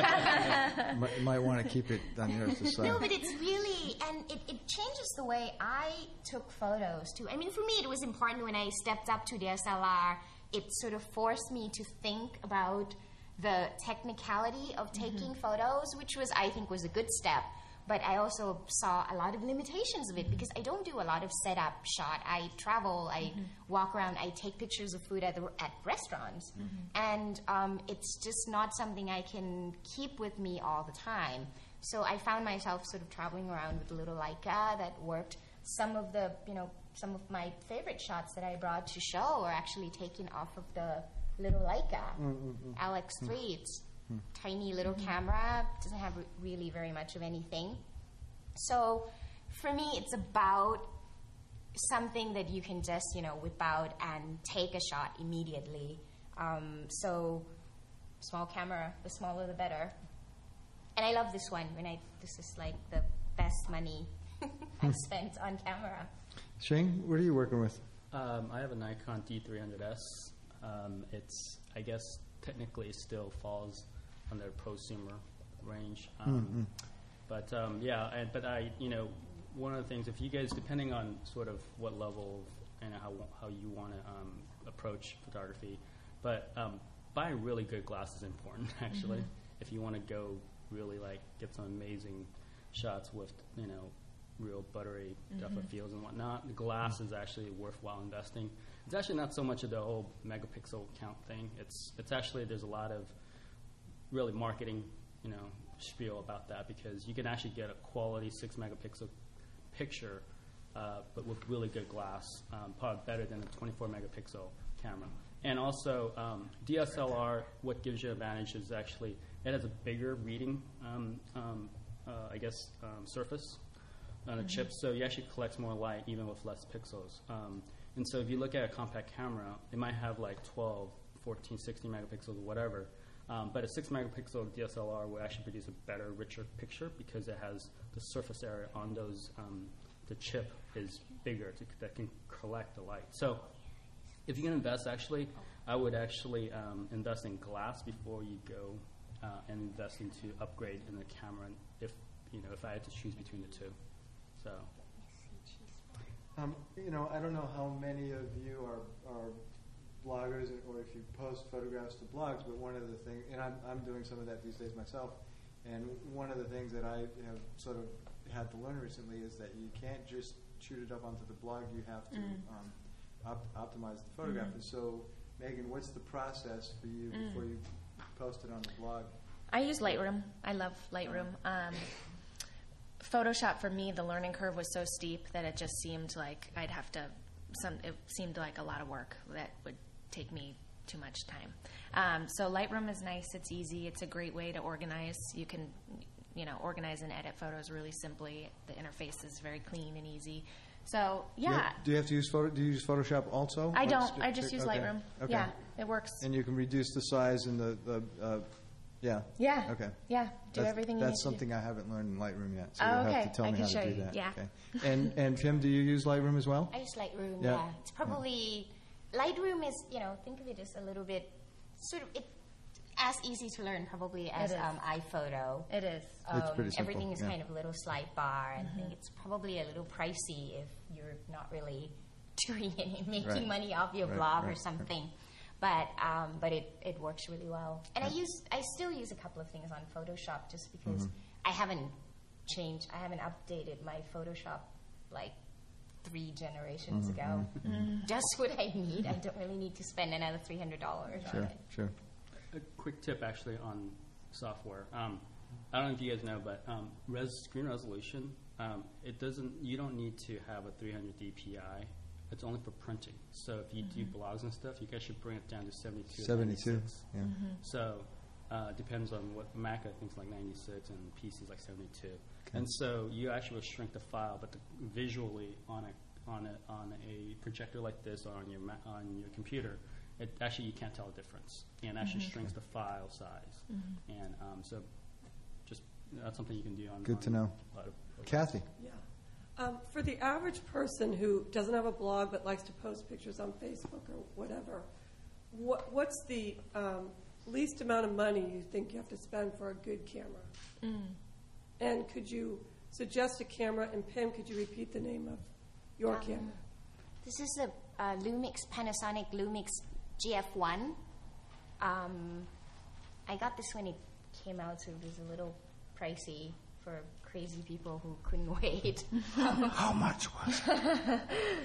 just might, might want to keep it on yours to side. No, but it's really, and it, it changes the way I took photos too. I mean, for me, it was important when I stepped up to D S L R. It sort of forced me to think about the technicality of taking mm-hmm. photos, which was, I think, was a good step. But I also saw a lot of limitations of it because I don't do a lot of setup shot. I travel, I mm-hmm. walk around, I take pictures of food at, the, at restaurants. Mm-hmm. And um, it's just not something I can keep with me all the time. So I found myself sort of traveling around with a little Leica that worked. Some of the, you know, some of my favorite shots that I brought to show are actually taken off of the little Leica, Mm-hmm. Alex three. It's tiny little camera, doesn't have re- really very much of anything. So for me, it's about something that you can just, you know, whip out and take a shot immediately. Um, so small camera, the smaller the better. And I love this one. When I this is like the best money I've spent on camera. Shane, what are you working with? Um, I have a Nikon D three hundred S. Um, it's, I guess, technically it still falls under prosumer range. Um, Mm-hmm. But um, yeah, and, but I, you know, one of the things, if you guys, depending on sort of what level and how how you want to um, approach photography, but um, buying really good glass is important actually. Mm-hmm. If you want to go really like get some amazing shots with, you know, real buttery depth of fields and whatnot, the glass is actually worthwhile investing. It's actually not so much of the whole megapixel count thing. It's it's actually there's a lot of really marketing, you know, spiel about that, because you can actually get a quality six megapixel picture, uh, but with really good glass, um, probably better than a twenty-four megapixel camera. And also, um, D S L R, what gives you an advantage is actually it has a bigger reading, um, um, uh, I guess, um, surface on a chip, so you actually collect more light even with less pixels. Um, and so if you look at a compact camera, it might have like twelve, fourteen, sixteen megapixels or whatever, um, but a six megapixel D S L R will actually produce a better, richer picture because it has the surface area on those, um, the chip is bigger to, that can collect the light. So if you can invest, actually, I would actually um, invest in glass before you go uh, and invest into upgrade in the camera if, you know, if I had to choose between the two. So, Um, you know, I don't know how many of you are, are bloggers or if you post photographs to blogs, but one of the things, and I'm, I'm doing some of that these days myself, and one of the things that I have sort of had to learn recently is that you can't just shoot it up onto the blog, you have to Mm. um, op- optimize the photograph. Mhm. And so, Megan, what's the process for you Mm. before you post it on the blog? I use Lightroom. I love Lightroom. Um, Photoshop, for me, the learning curve was so steep that it just seemed like I'd have to, some, it seemed like a lot of work that would take me too much time. Um, so Lightroom is nice. It's easy. It's a great way to organize. You can, you know, organize and edit photos really simply. The interface is very clean and easy. So, Do you, yeah. have, do you have to use photo? Do you use Photoshop also? I Or don't. I just use okay. Lightroom. Okay. Yeah, it works. And you can reduce the size and the, the uh, yeah. Yeah. Okay. Yeah. Do that's, everything you That's need to do. something I haven't learned in Lightroom yet. So Oh, you'll okay. have to tell I me can how show to do you. that. Yeah. Okay. And and Tim, do you use Lightroom as well? I use Lightroom, Yeah. yeah. It's probably, Lightroom is, you know, think of it as a little bit, sort of, it, as easy to learn probably as It is. um, iPhoto. It is. It's Um, pretty simple, everything is yeah. kind of a little slide bar. I think it's probably a little pricey if you're not really doing any making Right. money off your Right, blog right, or right. something. But um, but it, it works really well. And I use I still use a couple of things on Photoshop just because Mm-hmm. I haven't changed. I haven't updated my Photoshop like three generations Mm-hmm, ago. Just what I need. I don't really need to spend another three hundred dollars on Sure, it. sure. a quick tip actually on software. Um, I don't know if you guys know, but um, res, screen resolution, um, it doesn't. You don't need to have a three hundred D P I. It's only for printing. So if you do blogs and stuff, you guys should bring it down to seventy-two. or seventy-two. ninety-six. Yeah. So uh, it depends on what Mac, I think, is like ninety-six, and P C is like seventy-two. And so you actually will shrink the file, but the, visually on a on a on a projector like this or on your ma- on your computer, it actually you can't tell the difference, and actually shrinks the file size. And um, so, just that's something you can do on. Good on to know. a lot of- Kathy. Yeah. Um, for the average person who doesn't have a blog but likes to post pictures on Facebook or whatever, what, what's the um, least amount of money you think you have to spend for a good camera? Mm. And could you suggest a camera? And Pim, could you repeat the name of your Um, camera? This is the uh, Lumix, Panasonic Lumix G F one. Um, I got this when it came out, so it was a little pricey for crazy people who couldn't wait. How much was it?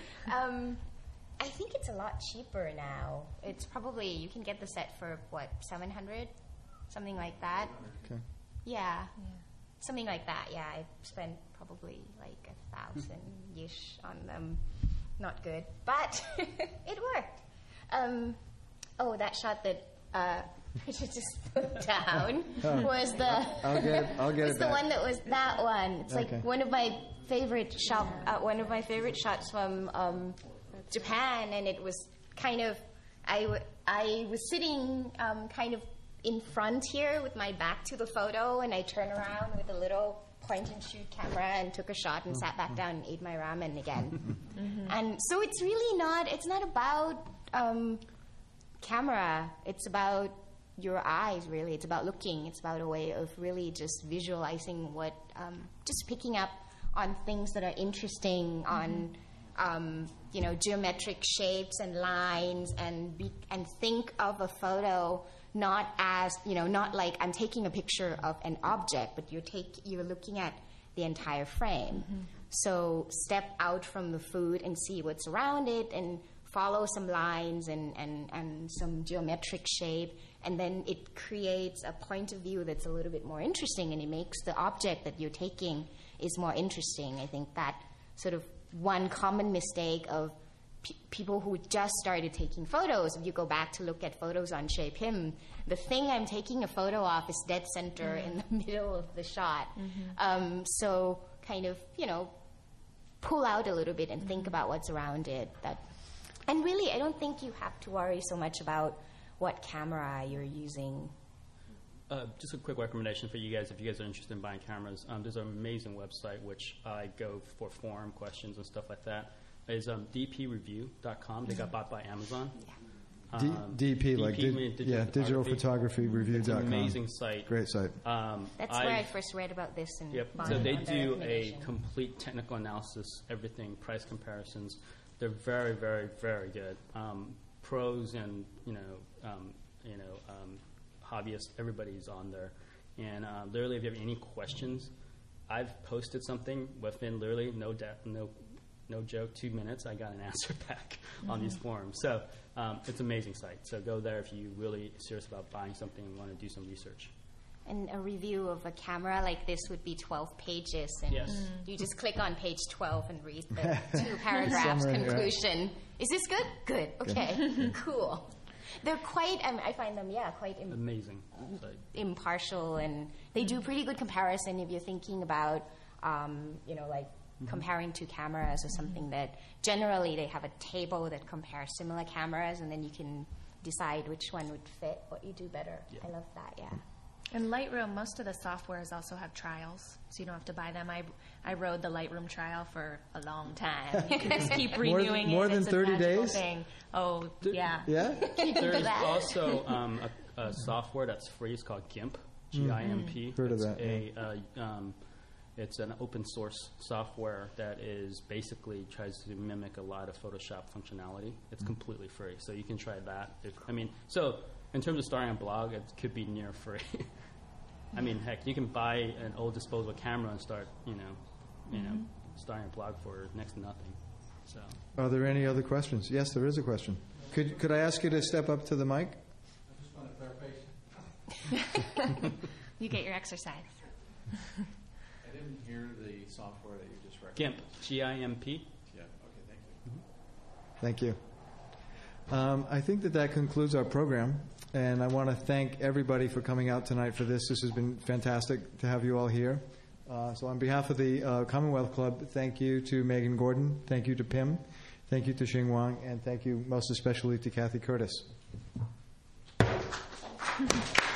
um, I think it's a lot cheaper now. It's probably, you can get the set for, what, seven hundred? Something like that. Okay. Yeah. something like that. Yeah, I spent probably like a thousand-ish on them. Not good, but it worked. Um, oh, that shot that uh, I should just put down Oh. was the I'll get, I'll get was it the back. one that was that one. It's Okay. like one of my favorite shot, uh, one of my favorite shots from um, Japan, and it was kind of I, w- I was sitting um, kind of in front here with my back to the photo, and I turned around with a little point and shoot camera and took a shot and sat back down and ate my ramen again. And so it's really not, it's not about um, camera, it's about your eyes, really. It's about looking, it's about a way of really just visualizing what, um, just picking up on things that are interesting, on um, you know, geometric shapes and lines, and be, and think of a photo not as, you know, not like I'm taking a picture of an object, but you're take you're looking at the entire frame. Mm-hmm. So step out from the food and see what's around it, and follow some lines and, and, and some geometric shape, and then it creates a point of view that's a little bit more interesting, and it makes the object that you're taking is more interesting. I think that sort of one common mistake of p- people who just started taking photos, if you go back to look at photos on Shea Pim, the thing I'm taking a photo of is dead center mm-hmm. in the middle of the shot. Mm-hmm. Um, so kind of, you know, pull out a little bit and mm-hmm. think about what's around it. That, and really, I don't think you have to worry so much about what camera you're using. Uh, just a quick recommendation for you guys, if you guys are interested in buying cameras. Um, there's an amazing website which I go for forum questions and stuff like that. It's um, d p review dot com. They got bought by Amazon. Yeah. D- Um, DP, like D P, di- meaning digital yeah, digital photography. photography review It's dot an com. amazing site. Great site. Um, That's I, where I first read about this. And Yep. bought So it they on the do a recommendation. complete technical analysis, everything, price comparisons. They're very, very, very good. Um, pros and you know, um, you know, um, hobbyists, everybody's on there. And uh, literally, if you have any questions, I've posted something within literally no de- no no joke, two minutes. I got an answer back mm-hmm. on these forums. So um, it's an amazing site. So go there if you're really serious about buying something and want to do some research. And a review of a camera like this would be twelve pages, and Yes. you just click on page twelve and read the two paragraphs Summary, conclusion. Right. Is this good? Good. Okay. Cool. They're quite, um, I find them, yeah, quite im- Amazing site. impartial, and they do pretty good comparison if you're thinking about, um, you know, like mm-hmm. comparing two cameras or something that generally they have a table that compares similar cameras, and then you can decide which one would fit what you do better. Yeah. I love that, yeah. In Lightroom, most of the softwares also have trials, so you don't have to buy them. I, I rode the Lightroom trial for a long time. You can just keep More renewing than- more it. than It's a thirty magical days? Thing. Oh, yeah. Yeah? There's that. also um, a, a software that's free. It's called GIMP, G I M P. Heard of it's that, A, uh, um, it's an open source software that is basically tries to mimic a lot of Photoshop functionality. It's completely free, so you can try that. If, I mean, so in terms of starting a blog, it could be near free. I mean, heck, you can buy an old disposable camera and start, you know, you know, starting a blog for next to nothing. So. Are there any other questions? Yes, there is a question. Could could I ask you to step up to the mic? I just want a clarification. You get your exercise. I didn't hear the software that you just recommended. GIMP, G I M P. Yeah, okay, thank you. Thank you. Um, I think that that concludes our program, and I want to thank everybody for coming out tonight for this. This has been fantastic to have you all here. Uh, so on behalf of the uh, Commonwealth Club, thank you to Megan Gordon, thank you to Pim, thank you to Xing Wang, and thank you most especially to Kathy Curtis.